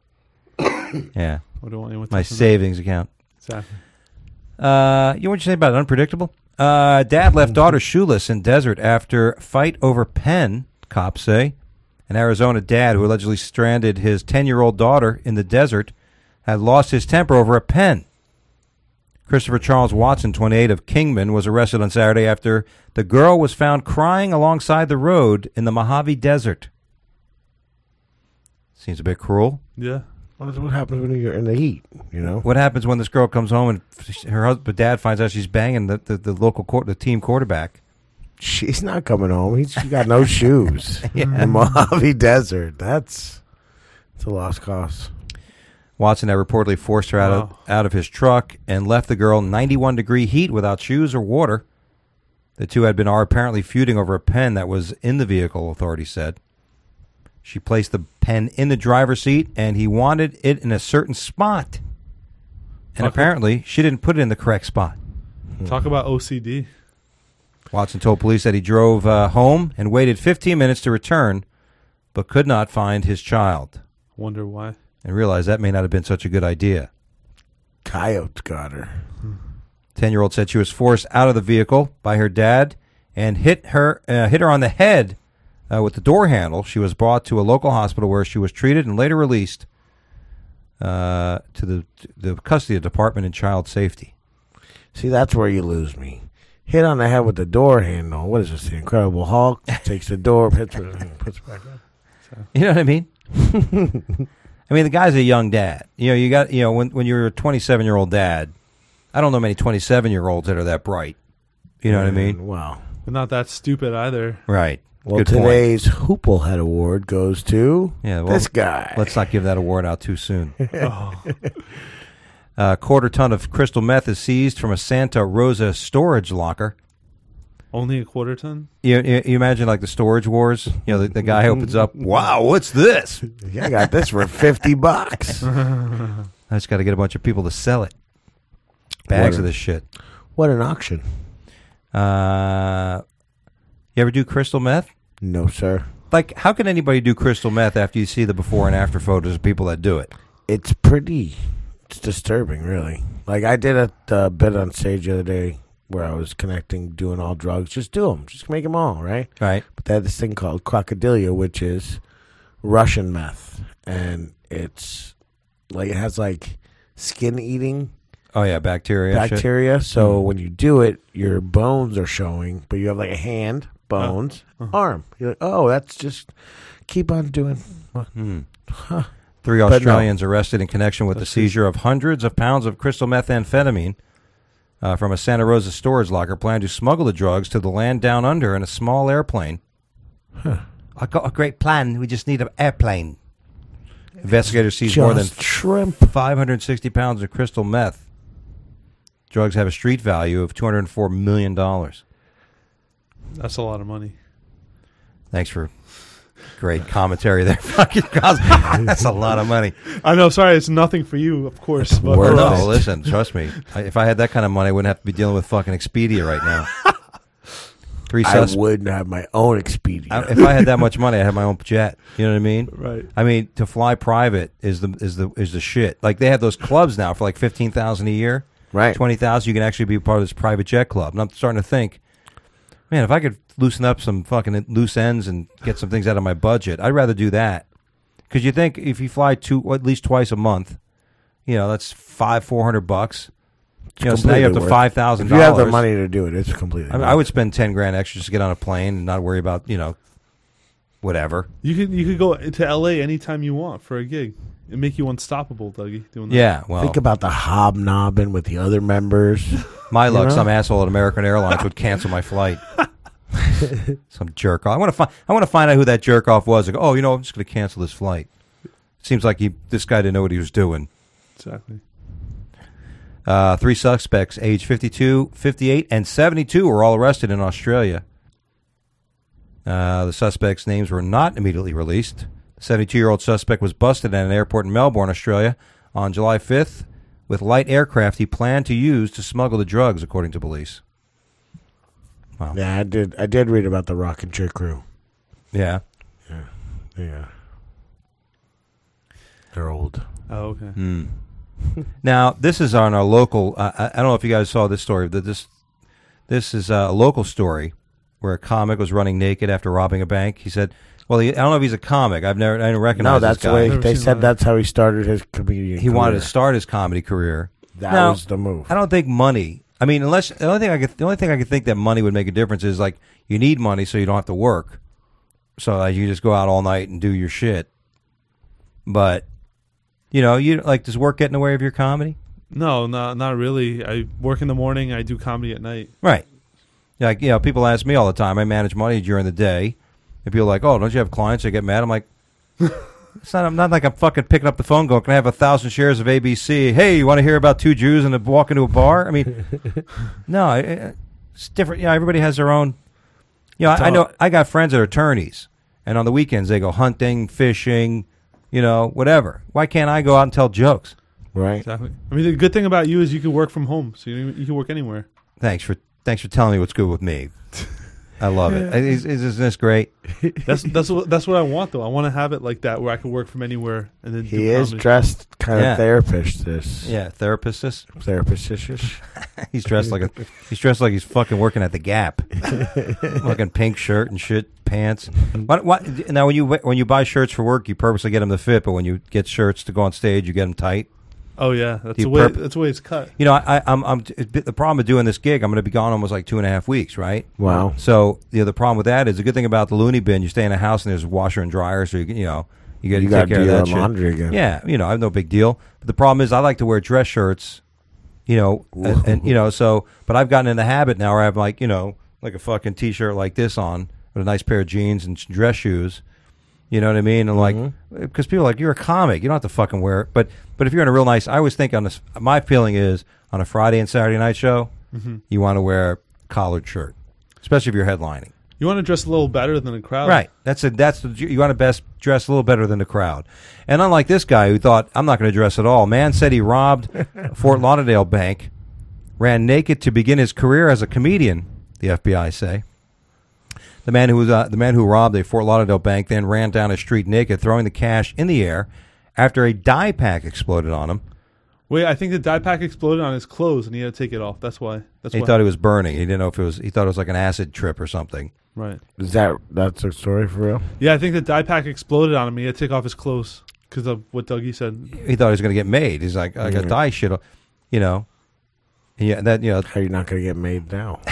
Yeah. What do I want anyone My touching savings account. that? Exactly. You know what you say about unpredictable? Dad left daughter shoeless in desert after fight over pen, cops say. An Arizona dad who allegedly stranded his 10-year-old daughter in the desert had lost his temper over a pen. Christopher Charles Watson, 28, of Kingman, was arrested on Saturday after the girl was found crying alongside the road in the Mojave Desert. Seems a bit cruel. Yeah. What happens when you're in the heat, you know? What happens when this girl comes home and her husband, dad finds out she's banging the local the team quarterback? She's not coming home. She got no shoes. In the Mojave Desert. It's a lost cause. Watson had reportedly forced her out of his truck and left the girl in 91-degree heat without shoes or water. The two had been apparently feuding over a pen that was in the vehicle, authorities said. She placed the pen in the driver's seat, and he wanted it in a certain spot. And apparently, she didn't put it in the correct spot. Talk about OCD. Watson told police that he drove home and waited 15 minutes to return, but could not find his child. Wonder why. And realized that may not have been such a good idea. Coyotes got her. 10-year-old said she was forced out of the vehicle by her dad and hit her on the head with the door handle. She was brought to a local hospital where she was treated and later released to the custody of Department of Child Safety. See, that's where you lose me. Hit on the head with the door handle. What is this? The Incredible Hulk takes the door, puts it back up. You know what I mean? I mean, the guy's a young dad. When you're a 27-year-old dad, I don't know many 27-year-olds that are that bright. You know what I mean? Wow. But not that stupid either. Right. Well, Good point. today's Hooplehead Award goes to this guy. Let's not give that award out too soon. Oh. A quarter ton of crystal meth is seized from a Santa Rosa storage locker. Only a quarter ton? You imagine like the storage wars? You know, the guy opens up, wow, what's this? Yeah, I got this for $50. I just got to get a bunch of people to sell it. Bags of this shit. What an auction. You ever do crystal meth? No, sir. Like, how can anybody do crystal meth after you see the before and after photos of people that do it? It's disturbing, really. Like, I did a bit on stage the other day where I was connecting, doing all drugs. Just do them. Just make them all, right? Right. But they had this thing called crocodilia, which is Russian meth. And it's, like, it has, like, skin-eating Oh, yeah, bacteria. So when you do it, your bones are showing, but you have, like, a hand, bones, arm. You're like, oh, that's just keep on doing. Huh. 3 Australians arrested in connection with the seizure of hundreds of pounds of crystal methamphetamine from a Santa Rosa storage locker, planned to smuggle the drugs to the land down under in a small airplane. I got a great plan. We just need an airplane. Investigators seized more than shrimp. 560 pounds of crystal meth. Drugs have a street value of $204 million. That's a lot of money. Thanks for Great commentary there. Fucking Cosby. That's a lot of money. I know. Sorry, it's nothing for you, of course. But Worth for it. us. No, listen, trust me. If I had that kind of money, I wouldn't have to be dealing with fucking Expedia right now. I would have my own Expedia. If I had that much money, I'd have my own jet. You know what I mean? Right. I mean, to fly private is the shit. Like they have those clubs now for like $15,000 a year. Right. 20,000. You can actually be part of this private jet club. And I'm starting to think, man, if I could loosen up some fucking loose ends and get some things out of my budget, I'd rather do that. Because you think if you fly at least twice a month, that's $400. So now you're up to $5,000. If you have the money to do it, it's completely. I would spend $10,000 extra just to get on a plane and not worry about whatever. You could go to LA anytime you want for a gig. It make you unstoppable, Dougie. Doing that. Yeah, well, Think about the hobnobbing with the other members. my luck, know? some asshole at American Airlines would cancel my flight. Some jerk off. I want to find out who that jerk off was. I go, I'm just going to cancel this flight. Seems like this guy didn't know what he was doing. Exactly. 3 suspects, age 52, 58, and 72, were all arrested in Australia. The suspects' names were not immediately released. The 72-year-old suspect was busted at an airport in Melbourne, Australia, on July 5th with light aircraft he planned to use to smuggle the drugs, according to police. Wow. Yeah, I did read about the Rock and Chick crew. Yeah. Yeah. They're old. Oh, okay. Hmm. Now, this is on our local. I don't know if you guys saw this story. This is a local story where a comic was running naked after robbing a bank. He said, "Well, I don't know if he's a comic. I didn't recognize. No, that's this guy. the way Never they seen said. that. That's how he started his comedian. He wanted to career. start his comedy career. That Now, was the move. I don't think money. I mean, unless the only thing I could think that money would make a difference is like you need money so you don't have to work. So you just go out all night and do your shit. But does work get in the way of your comedy? No, not really. I work in the morning. I do comedy at night. Right. Like, people ask me all the time. I manage money during the day. And people are like, "Oh, don't you have clients?" I get mad. I'm like, I'm not like I'm fucking picking up the phone going, "Can I have 1,000 shares of ABC? Hey, you want to hear about two Jews and walk into a bar?" I mean, no, it's different. Yeah, everybody has their own. I know I got friends that are attorneys, and on the weekends they go hunting, fishing, whatever. Why can't I go out and tell jokes? Right. Exactly. I mean, the good thing about you is you can work from home, so you can work anywhere. Thanks for telling me what's good with me. I love it. Isn't this great? That's what I want, though. I want to have it like that, where I can work from anywhere and then. He do is comedy. dressed kind Yeah. of therapist. Therapist. Therapist. He's dressed like he's fucking working at the Gap. Fucking pink shirt and shit, pants. What? Now, when you buy shirts for work, you purposely get them to fit, but when you get shirts to go on stage, you get them tight. Oh yeah, that's You the way. perp- That's the way it's cut. I'm the problem with doing this gig. I'm going to be gone almost like 2.5 weeks, right? Wow. So the problem with that is the good thing about the Looney Bin. You stay in a house and there's a washer and dryer, so you get to You take got to care do of your that shit. laundry again. Yeah, I have no big deal. But the problem is I like to wear dress shirts, and so. But I've gotten in the habit now where I have like a fucking t-shirt like this on with a nice pair of jeans and dress shoes. You know what I mean? And like, because people are like, you're a comic, you don't have to fucking wear it. But if you're in a real nice, I always think on this. My feeling is on a Friday and Saturday night show, you want to wear a collared shirt, especially if you're headlining. You want to dress a little better than the crowd, Right. You want to best dress a little better than the crowd. And unlike this guy who thought, I'm not going to dress at all. Man said he robbed Fort Lauderdale bank, ran naked to begin his career as a comedian, the FBI say. The man who robbed a Fort Lauderdale bank then ran down a street naked, throwing the cash in the air after a dye pack exploded on him. Wait, I think the dye pack exploded on his clothes and he had to take it off. That's why. He thought it was burning. He didn't know if it was. He thought it was like an acid trip or something. Right. That's a story for real? Yeah, I think the dye pack exploded on him. He had to take off his clothes because of what Dougie said. He thought he was going to get made. He's like, I got dye shit, Yeah, that How you not going to get made now?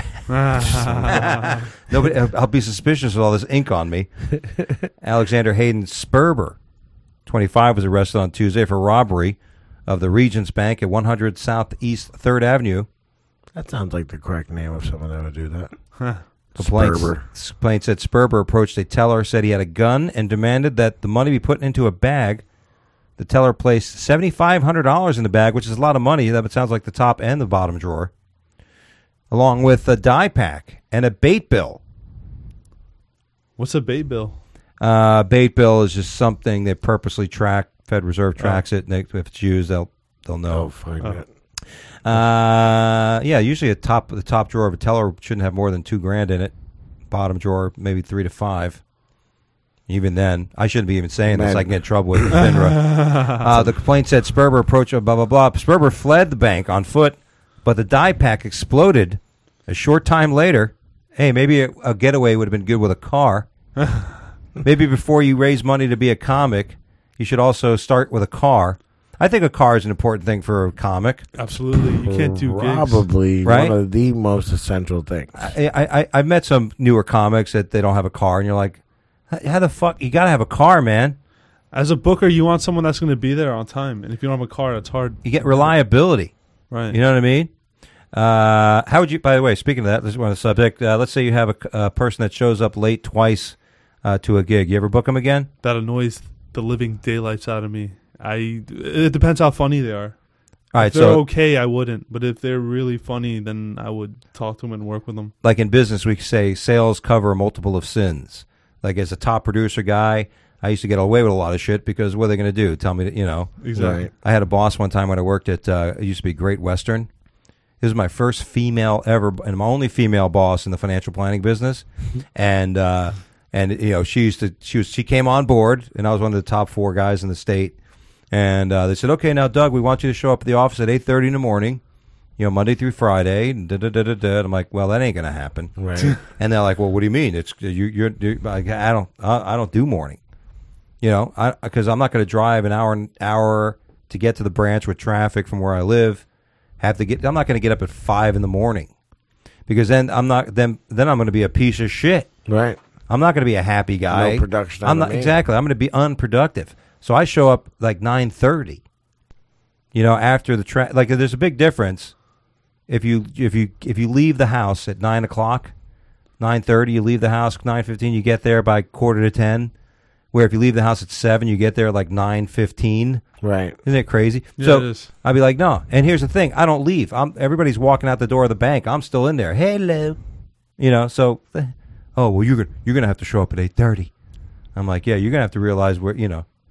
Nobody. I'll be suspicious with all this ink on me. Alexander Hayden Sperber, 25, was arrested on Tuesday for robbery of the Regions Bank at 100 Southeast 3rd Avenue. That sounds like the correct name of someone that would do that. Complaint Sperber. said Sperber approached a teller, said he had a gun, and demanded that the money be put into a bag. The teller placed $7,500 in the bag, which is a lot of money. That sounds like the top and the bottom drawer, along with a dye pack and a bait bill. What's a bait bill? Bait bill is just something they purposely track. Fed Reserve tracks it, and if it's used, they'll know. Oh, find it. Yeah, usually the top drawer of a teller shouldn't have more than $2,000 in it. Bottom drawer, maybe 3 to 5. Even then, I shouldn't be even saying this. I can get in trouble with FINRA. The complaint said Sperber approached blah, blah, blah. Sperber fled the bank on foot, but the dye pack exploded a short time later. Hey, maybe a getaway would have been good with a car. Maybe before you raise money to be a comic, you should also start with a car. I think a car is an important thing for a comic. Absolutely. You can't do gigs. Probably right? one of the most essential things. I've met some newer comics that they don't have a car, and you're like, how the fuck? You got to have a car, man. As a booker, you want someone that's going to be there on time. And if you don't have a car, it's hard. You get reliability. Right. You know what I mean? How would you, by the way, speaking of that, this is one of the subject. Let's say you have a person that shows up late twice to a gig. You ever book them again? That annoys the living daylights out of me. It depends how funny they are. All right, if they're so okay, I wouldn't. But if they're really funny, then I would talk to them and work with them. like in business, we say sales cover a multiple of sins. Like as a top producer guy, I used to get away with a lot of shit because what are they going to do? Tell me, Exactly. Right. I had a boss one time when I worked at, it used to be Great Western. This was my first female ever, and my only female boss in the financial planning business. And she came on board, and I was one of the top 4 guys in the state. And they said, okay, now, Doug, we want you to show up at the office at 8:30 in the morning, Monday through Friday. And I'm like, well, that ain't going to happen. Right. And they're like, well, what do you mean? It's you're like, I don't do morning. Because I'm not going to drive an hour to get to the branch with traffic from where I live. I'm not going to get up at 5 in the morning, because then I'm going to be a piece of shit. Right. I'm not going to be a happy guy. No production. I'm not exactly. I'm going to be unproductive. So I show up like 9:30. After the like, there's a big difference. If you leave the house at 9 o'clock, 9:30, you leave the house 9:15. You get there by 9:45. Where if you leave the house at 7, you get there like 9:15. Right. Isn't it crazy? Yeah, So it is. I'd be like, no. And here's the thing: I don't leave. Everybody's walking out the door of the bank. I'm still in there. Hello. So, oh well, you're gonna have to show up at 8:30. I'm like, yeah, you're gonna have to realize where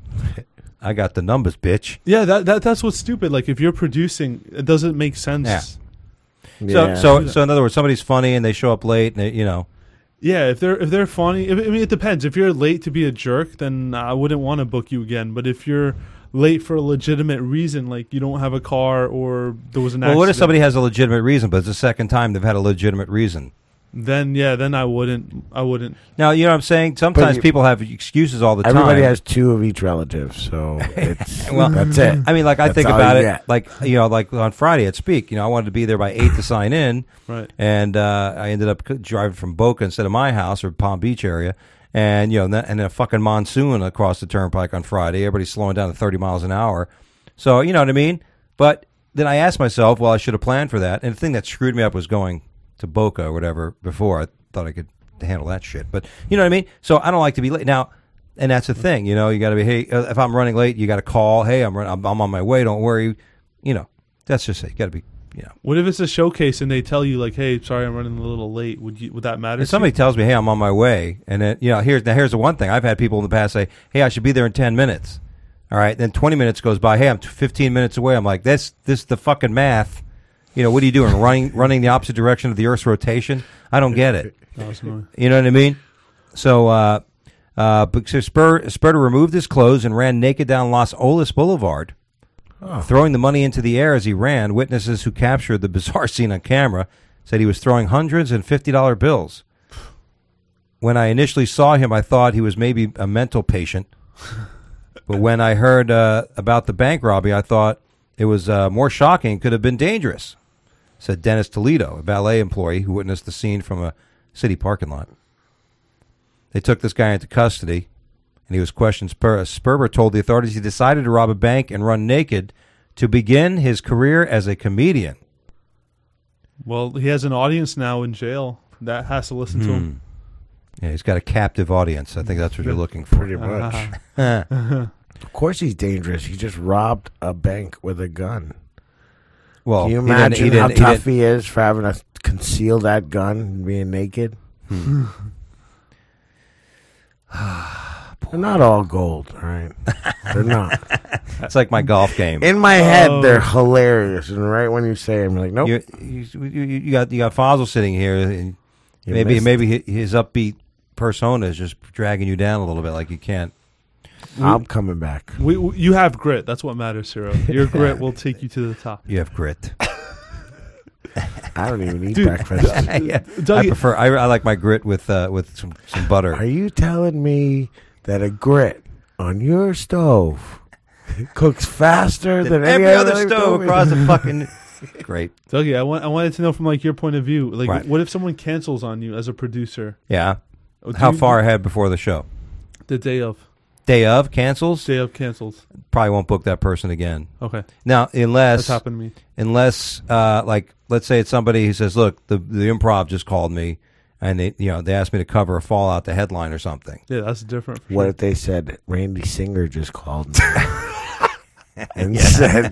I got the numbers, bitch. Yeah, that's what's stupid. Like, if you're producing, it doesn't make sense. Yeah. Yeah. So in other words, somebody's funny and they show up late, and Yeah, if they're funny, it depends. If you're late to be a jerk, then I wouldn't want to book you again. But if you're late for a legitimate reason, like you don't have a car or there was an accident, well, what if somebody has a legitimate reason, but it's the second time they've had a legitimate reason? Then I wouldn't. Now, you know what I'm saying? Sometimes people have excuses all the time. Everybody has 2 of each relative, so it's Well, that's it. I mean, like I That's think all about you it, get. like on Friday at Speak, I wanted to be there by 8 to sign in, Right. and I ended up driving from Boca instead of my house or Palm Beach area, and and then a fucking monsoon across the turnpike on Friday. Everybody's slowing down to 30 miles an hour, so you know what I mean. But then I asked myself, well, I should have planned for that, and the thing that screwed me up was going to Boca or whatever before. I thought I could handle that shit, but you know what I mean. So I don't like to be late now. And that's the thing, you got to be, hey, if I'm running late, you got to call, hey, I'm on my way, don't worry. That's just it. You got to be, What if it's a showcase and they tell you like, hey, sorry, I'm running a little late? Would that matter? If somebody tells me, hey, I'm on my way, and then, here's the one thing. I've had people in the past say, hey, I should be there in 10 minutes. All right, then 20 minutes goes by, hey, I'm 15 minutes away. I'm like, this is the fucking math. What are you doing, running the opposite direction of the Earth's rotation? I don't get it. You know what I mean? So, Sperber removed his clothes and ran naked down Los Olas Boulevard, throwing the money into the air as he ran. Witnesses who captured the bizarre scene on camera said he was throwing hundreds and $50 bills. When I initially saw him, I thought he was maybe a mental patient. But when I heard about the bank robbery, I thought it was more shocking, could have been dangerous, said Dennis Toledo, a valet employee who witnessed the scene from a city parking lot. They took this guy into custody, and he was questioned. Sperber told the authorities he decided to rob a bank and run naked to begin his career as a comedian. Well, he has an audience now in jail that has to listen to him. Yeah, he's got a captive audience. I think that's what you're looking for. Pretty much. Of course he's dangerous. He just robbed a bank with a gun. Well, Can you he didn't- imagine he how didn't- he tough didn't- he is for having to conceal that gun and being naked? They're not all gold, all right? They're not. It's like my golf game. In my head, they're hilarious, and right when you say it, I'm like, nope. You got Fossil sitting here, and maybe his upbeat persona is just dragging you down a little bit, like you can't. I'm coming back. You have grit. That's what matters, Ciro. Your grit will take you to the top. You have grit. I don't even eat breakfast. Yeah. I like my grit with some butter. Are you telling me that a grit on your stove cooks faster than every other stove across the fucking... Great. Dougie, I wanted to know from like your point of view, like Right. what if someone cancels on you as a producer? Yeah. How far ahead before the show? The day of. Day of cancels? Day of cancels. Probably won't book that person again. Okay. Now, That's happened to me. Unless, like, let's say it's somebody who says, "Look, the Improv just called me, and they asked me to cover a Fallout the headline or something." Yeah, that's different. What if they said Randy Singer just called me and said,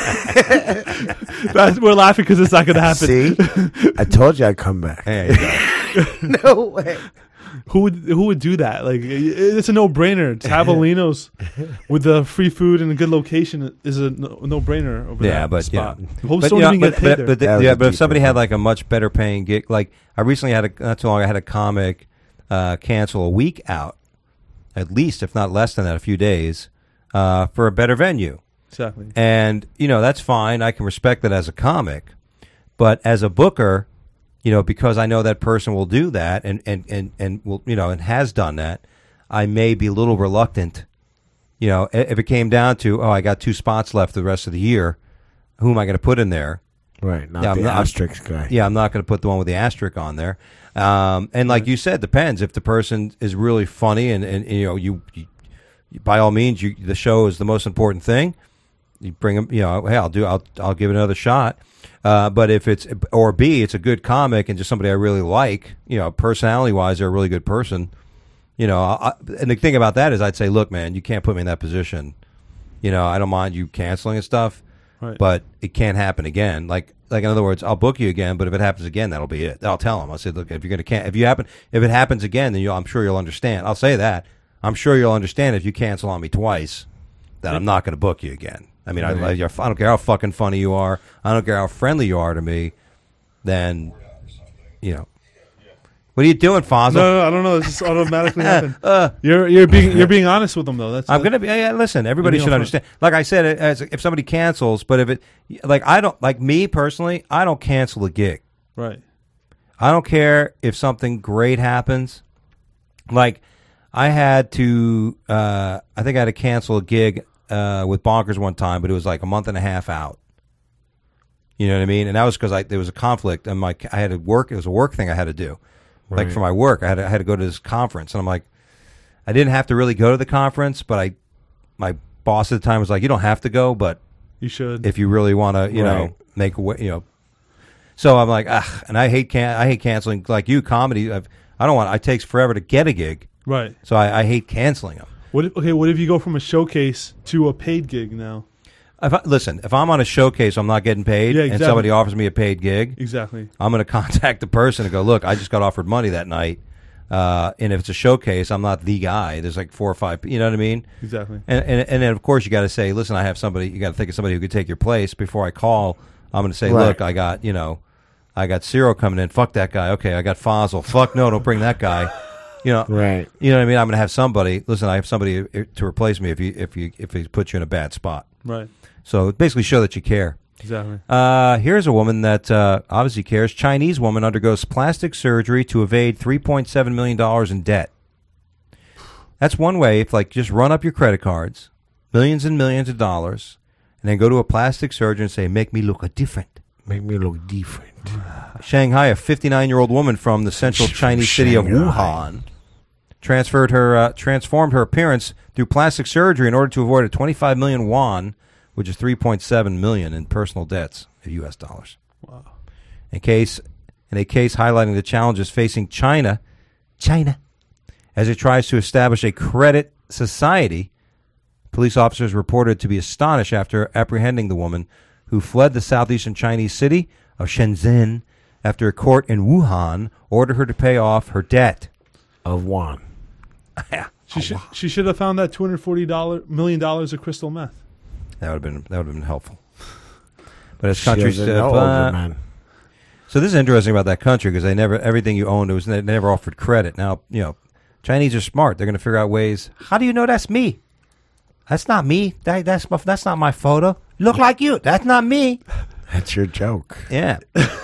We're laughing because it's not going to happen. "See, I told you I'd come back." There you go. No way. Who would do that? Like, it's a no-brainer. Tavolino's with the free food and a good location is a no-brainer over Yeah, that but spot. yeah. Hosts But, don't you know, even get paid there. but if somebody had like a much better paying gig, like I recently had not too long, I had a comic cancel a week out, at least if not less than that, a few days, for a better venue. Exactly. And that's fine. I can respect that as a comic, but as a booker, because I know that person will do that and will, and has done that, I may be a little reluctant. If it came down to, I got 2 spots left the rest of the year, who am I going to put in there? Right, not the asterisk guy. Yeah, I'm not going to put the one with the asterisk on there. And like you said, depends. If the person is really funny and you by all means, the show is the most important thing. You bring them, hey, I'll give it another shot. But if it's, or B, it's a good comic and just somebody I really like, personality-wise, they're a really good person, and the thing about that is I'd say, look, man, you can't put me in that position. I don't mind you canceling and stuff, right. But it can't happen again. Like in other words, I'll book you again, but if it happens again, that'll be it. I'll tell them. I'll say, look, if it happens again, then I'm sure you'll understand. I'll say that. I'm sure you'll understand if you cancel on me twice that I'm not going to book you again. I mean, I don't care how fucking funny you are. I don't care how friendly you are to me. Then, what are you doing, Fonzo? No, I don't know. This just automatically happened. You're being honest with them though. I'm gonna be. Yeah, listen, everybody should understand. Like I said, if somebody cancels, but if it, I don't like me personally, I don't cancel a gig. Right. I don't care if something great happens. Like I had to. I think I had to cancel a gig. With Bonkers one time, but it was like a month and a half out. You know what I mean? And that was because there was a conflict, and I had to work. It was a work thing I had to do, right. Like for my work. I had to go to this conference, and I'm like, I didn't have to really go to the conference, but my boss at the time was like, you don't have to go, but you should if you really want to, make a way, So I'm like, and I hate canceling like you comedy. It takes forever to get a gig, right? So I hate canceling them. What if you go from a showcase to a paid gig now? If I'm on a showcase, I'm not getting paid, yeah, exactly. And somebody offers me a paid gig, exactly. I'm going to contact the person and go, look, I just got offered money that night, and if it's a showcase, I'm not the guy. There's like 4 or 5, you know what I mean? Exactly. And then of course you got to say, listen, I have somebody. You got to think of somebody who could take your place. Before I call, I'm going to say, right. Look, I got Ciro coming in. Fuck that guy. Okay, I got Fossil. Fuck no, don't bring that guy. Right. You know what I mean? I'm going to have somebody. Listen, I have somebody to replace me if he puts you in a bad spot. Right. So basically, show that you care. Exactly. Here's a woman that obviously cares. Chinese woman undergoes plastic surgery to evade $3.7 million in debt. That's one way. If just run up your credit cards, millions and millions of dollars, and then go to a plastic surgeon and say, "Make me look different." Make me look different. Shanghai, a 59-year-old woman from the central Chinese city of Wuhan, transformed her appearance through plastic surgery in order to avoid a 25 million yuan, which is 3.7 million in personal debts of U.S. dollars. Wow. In a case highlighting the challenges facing China, as it tries to establish a credit society, police officers reported to be astonished after apprehending the woman who fled the southeastern Chinese city of Shenzhen after a court in Wuhan ordered her to pay off her debt of yuan. Yeah, She should have found that $240 million of crystal meth. That would have been helpful. But as She countries, doesn't know older men. so this is interesting about that country because everything you owned they never offered credit. Now Chinese are smart. They're going to figure out ways. How do you know that's me? That's not me. That's not my photo. Look like you. That's not me. That's your joke. Yeah.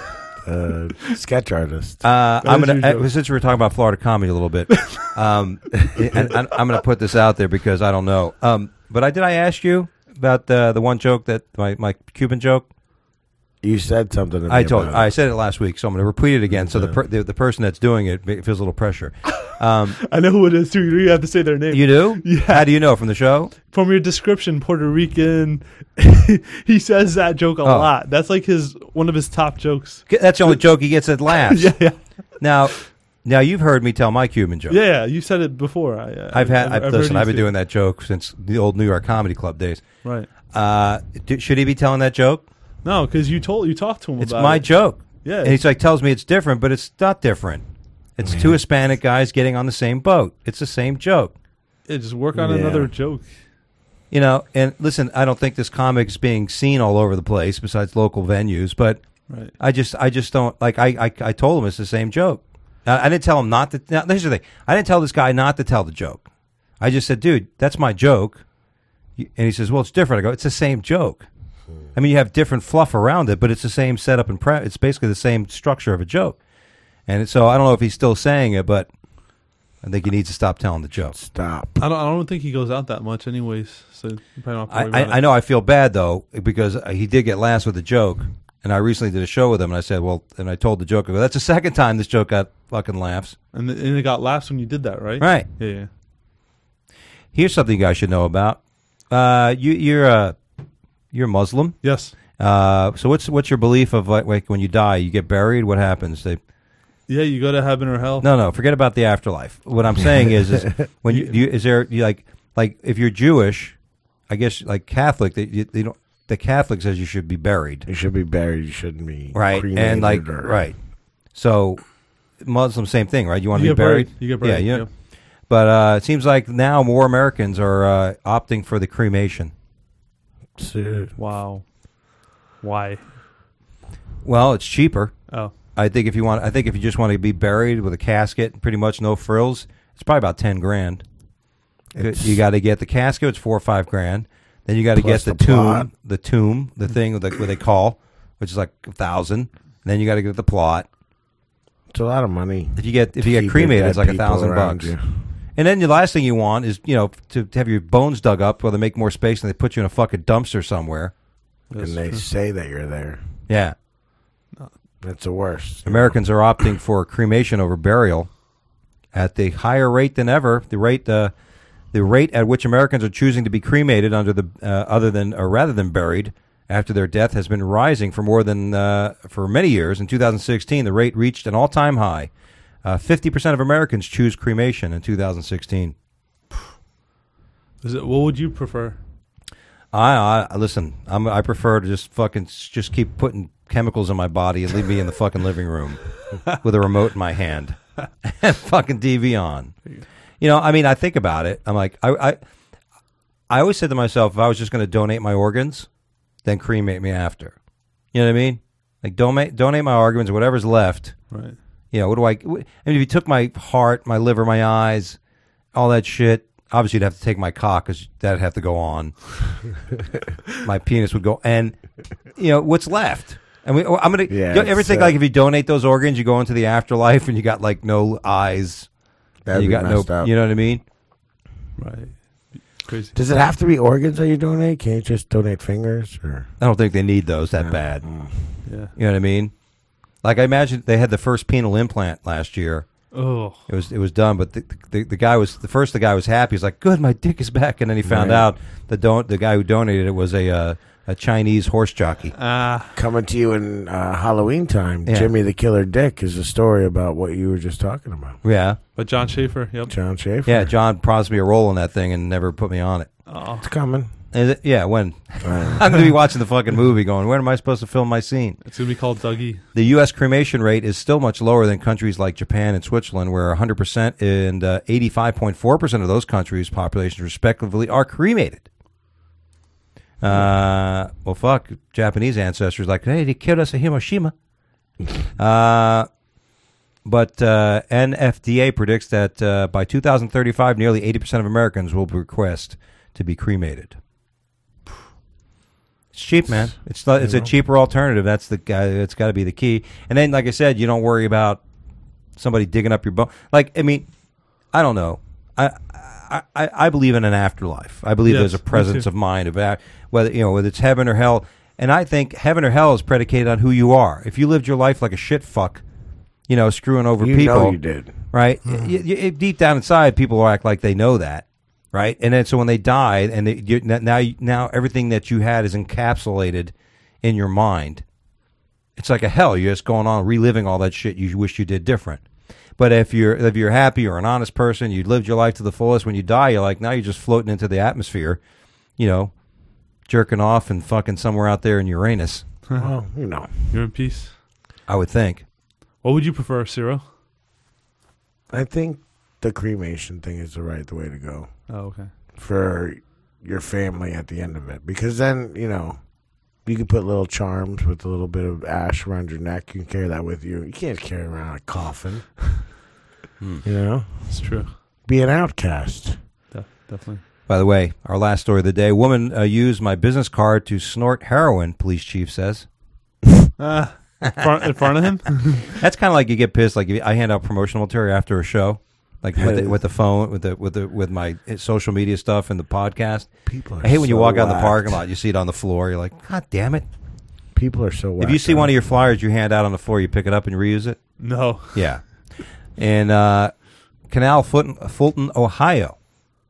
Sketch artist. I'm gonna since we were talking about Florida comedy a little bit, and I'm gonna put this out there because I don't know. But did I ask you about the one joke that my Cuban joke? You said something to me I said it last week, so I'm going to repeat it again. So the person that's doing it feels a little pressure. I know who it is too. You have to say their name. You do? Yeah. How do you know from the show? From your description, Puerto Rican. He says that joke a lot. That's like one of his top jokes. That's the only joke he gets that laughs. Yeah. Now you've heard me tell my Cuban joke. Yeah, you said it before. I've been doing that joke since the old New York Comedy Club days. Right. Should he be telling that joke? No, because you talked to him It's about my it. joke. Yeah. And he's like, tells me it's different, but it's not different. It's two Hispanic guys getting on the same boat. It's the same joke. Yeah, just work on another joke. And listen, I don't think this comic's being seen all over the place besides local venues, but right. I just don't, like, I told him it's the same joke. I didn't tell him not to. Now, here's the thing. I didn't tell this guy not to tell the joke. I just said, dude, that's my joke. And he says, well, it's different. I go, it's the same joke. I mean, you have different fluff around it, but it's the same setup and it's basically the same structure of a joke. And so I don't know if he's still saying it, but I think he needs to stop telling the joke. Stop. I don't think he goes out that much, anyways. So you probably don't have to worry about I know I feel bad though because he did get laughs with the joke, and I recently did a show with him, and I said, well, and I told the joke, I go, that's the second time this joke got fucking laughs. And it got laughs when you did that, right? Right. Yeah. Here's something you guys should know about. You're Muslim. Yes. So what's your belief of like when you die, you get buried? What happens? Yeah, you go to heaven or hell. No, forget about the afterlife. What I'm saying is when you like if you're Jewish, I guess like Catholic, they don't. The Catholic says you should be buried. You should be buried. You shouldn't be right, and like right. So Muslim, same thing, right? You want to be buried? You get buried. Yeah. But it seems like now more Americans are opting for the cremation. Wow. Why? Well, it's cheaper. Oh. I think if you just want to be buried with a casket, pretty much no frills, it's probably about $10,000. You got to get the casket; it's $4 or $5,000. Then you got to get the tomb, the thing what they call, which is like $1,000. Then you got to get the plot. It's a lot of money. If you get cremated, it's like $1,000. And then the last thing you want is to have your bones dug up, where they make more space and they put you in a fucking dumpster somewhere. And they say that you're there. Yeah. That's the worst. Americans are opting for cremation over burial at the higher rate than ever. The rate at which Americans are choosing to be cremated under the rather than buried after their death has been rising for for many years. In 2016, the rate reached an all-time high. 50% of Americans choose cremation in 2016. What would you prefer? I listen. I prefer to just keep putting chemicals in my body and leave me in the fucking living room with a remote in my hand and fucking TV on. I mean, I think about it. I'm like, I always said to myself, if I was just going to donate my organs, then cremate me after. You know what I mean? Like donate my organs or whatever's left. Right. If you took my heart, my liver, my eyes, all that shit. Obviously, you'd have to take my cock because that'd have to go on. My penis would go, and what's left. And I'm gonna. You ever think like if you donate those organs, you go into the afterlife and you got like no eyes, that'd you be got messed up. You know what I mean? Right. Crazy. Does it have to be organs that you donate? Can't you just donate fingers? Or I don't think they need those that bad. Yeah. You know what I mean? Like I imagine they had the first penile implant last year. Oh, it was done, but the guy was happy. He's like, "Good, my dick is back." And then he found out the guy who donated it was a Chinese horse jockey. Coming to you in Halloween time, Jimmy the Killer Dick is a story about what you were just talking about. Yeah, but John Schaefer. Yep. John Schaefer. Yeah, John promised me a role in that thing and never put me on it. Oh, it's coming. Yeah, when I'm going to be watching the fucking movie going, when am I supposed to film my scene? It's going to be called Dougie. The U.S. cremation rate is still much lower than countries like Japan and Switzerland, where 100% and 85.4% of those countries' populations, respectively, are cremated. Well, fuck, Japanese ancestors like, hey, they killed us at Hiroshima. But NFDA predicts that by 2035, nearly 80% of Americans will request to be cremated. It's cheap, man. It's a cheaper alternative. That's the guy. It's got to be the key. And then, like I said, you don't worry about somebody digging up your bone. Like, I mean, I don't know. I believe in an afterlife. I believe there's a presence of mind about whether it's heaven or hell. And I think heaven or hell is predicated on who you are. If you lived your life like a shit fuck, screwing over people, know you did, right? Deep down inside, people act like they know that. Right, and then so when they die, and now everything that you had is encapsulated in your mind. It's like a hell. You're just going on reliving all that shit you wish you did different. But if you're happy or an honest person, you lived your life to the fullest. When you die, you're like, now you're just floating into the atmosphere, jerking off and fucking somewhere out there in Uranus. Well, You're in peace. I would think. What would you prefer, Ciro? I think the cremation thing is the right way to go. Oh, okay. For your family at the end of it. Because then, you can put little charms with a little bit of ash around your neck. You can carry that with you. You can't carry around a coffin. It's true. Be an outcast. Definitely. By the way, our last story of the day, woman used my business card to snort heroin, police chief says. In front of him? That's kind of like you get pissed. Like I hand out promotional material after a show. Like with the phone, with my social media stuff and the podcast. I hate when you walk out in the parking lot, you see it on the floor. You're like, God damn it! People are so. If you see one of your flyers you hand out on the floor, you pick it up and reuse it. No. Yeah. In Canal Fulton, Ohio,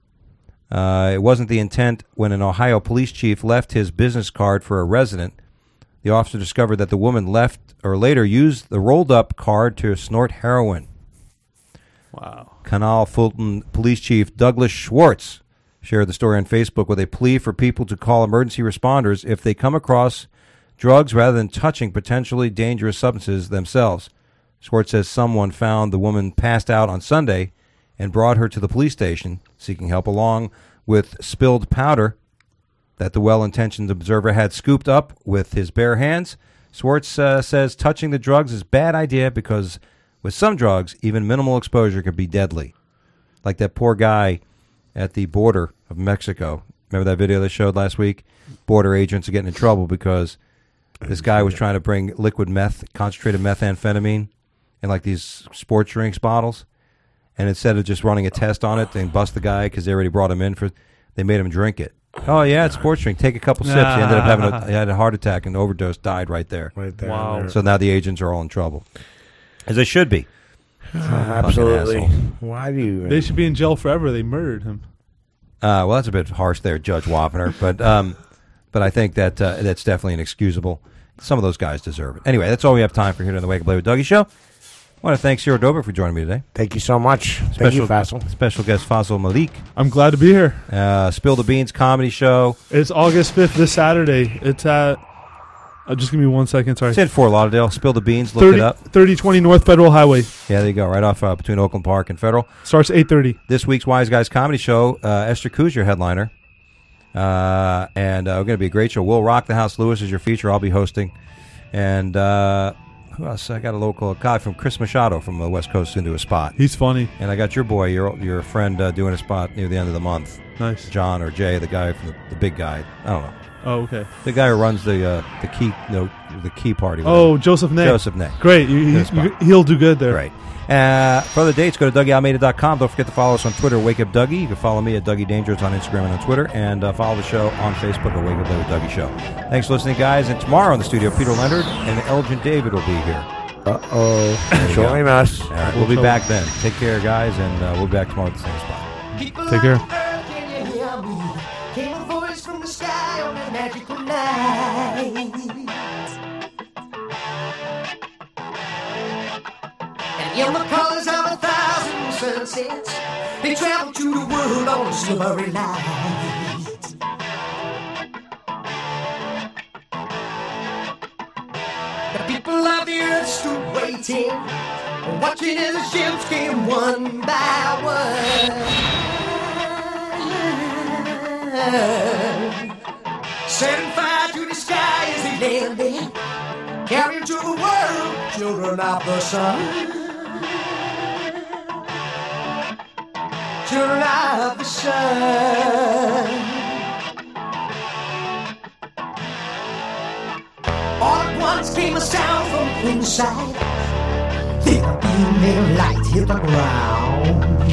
it wasn't the intent when an Ohio police chief left his business card for a resident. The officer discovered that the woman later used the rolled up card to snort heroin. Wow. Canal Fulton Police Chief Douglas Schwartz shared the story on Facebook with a plea for people to call emergency responders if they come across drugs rather than touching potentially dangerous substances themselves. Schwartz says someone found the woman passed out on Sunday and brought her to the police station seeking help along with spilled powder that the well-intentioned observer had scooped up with his bare hands. Schwartz says touching the drugs is a bad idea because with some drugs, even minimal exposure can be deadly. Like that poor guy at the border of Mexico. Remember that video they showed last week? Border agents are getting in trouble because this guy was trying to bring liquid meth, concentrated methamphetamine, in like these sports drinks bottles. And instead of just running a test on it and bust the guy because they already brought him in, they made him drink it. Oh, yeah, it's sports drink. Take a couple sips. He ended up had a heart attack and overdose, died right there. Wow. So now the agents are all in trouble. As they should be. Absolutely. Why do you? They should be in jail forever. They murdered him. Well, that's a bit harsh there, Judge Wapner. But I think that that's definitely inexcusable. Some of those guys deserve it. Anyway, that's all we have time for here on the Wake Up Late with Dougie show. I want to thank Ciro Dober for joining me today. Thank you so much. Thank you, Faisal. Special guest Faisal Malik. I'm glad to be here. Spill the Beans comedy show. It's August 5th this Saturday. It's at... just give me 1 second, sorry. It's in Fort Lauderdale. Spill the Beans. Look it up. 3020 North Federal Highway. Yeah, there you go. Right off between Oakland Park and Federal. Starts 8:30. This week's Wise Guys comedy show, Esther Kuz, your headliner. And we're going to be a great show. We'll Rock the House. Lewis is your feature. I'll be hosting. And who else? I got a local guy from Chris Machado from the West Coast into a spot. He's funny. And I got your boy, your friend, doing a spot near the end of the month. Nice. John or Jay, the guy from the big guy. I don't know. Oh, okay. The guy who runs the key party. Oh, Joseph Ney. Joseph Ney. Great. He'll do good there. Great. For other dates, go to DougieAlmeida.com. Don't forget to follow us on Twitter, Wake Up Dougie. You can follow me at Dougie Dangerous on Instagram and on Twitter. And follow the show on Facebook at Wake Up Late with Dougie Show. Thanks for listening, guys. And tomorrow in the studio, Peter Leonard and Elgin David will be here. Join us. All right, we'll be back then. Take care, guys, and we'll be back tomorrow at the same spot. Take care. Came a voice from the sky on a magical night. And in the colors of 1,000 sunsets, they traveled to the world on a silvery light. waiting, watching as the ships came one by one. Setting fire to the sky as they landed, carrying to the world children of the sun. Children of the sun. All at once came a sound from inside. Then a beam of light hit the ground.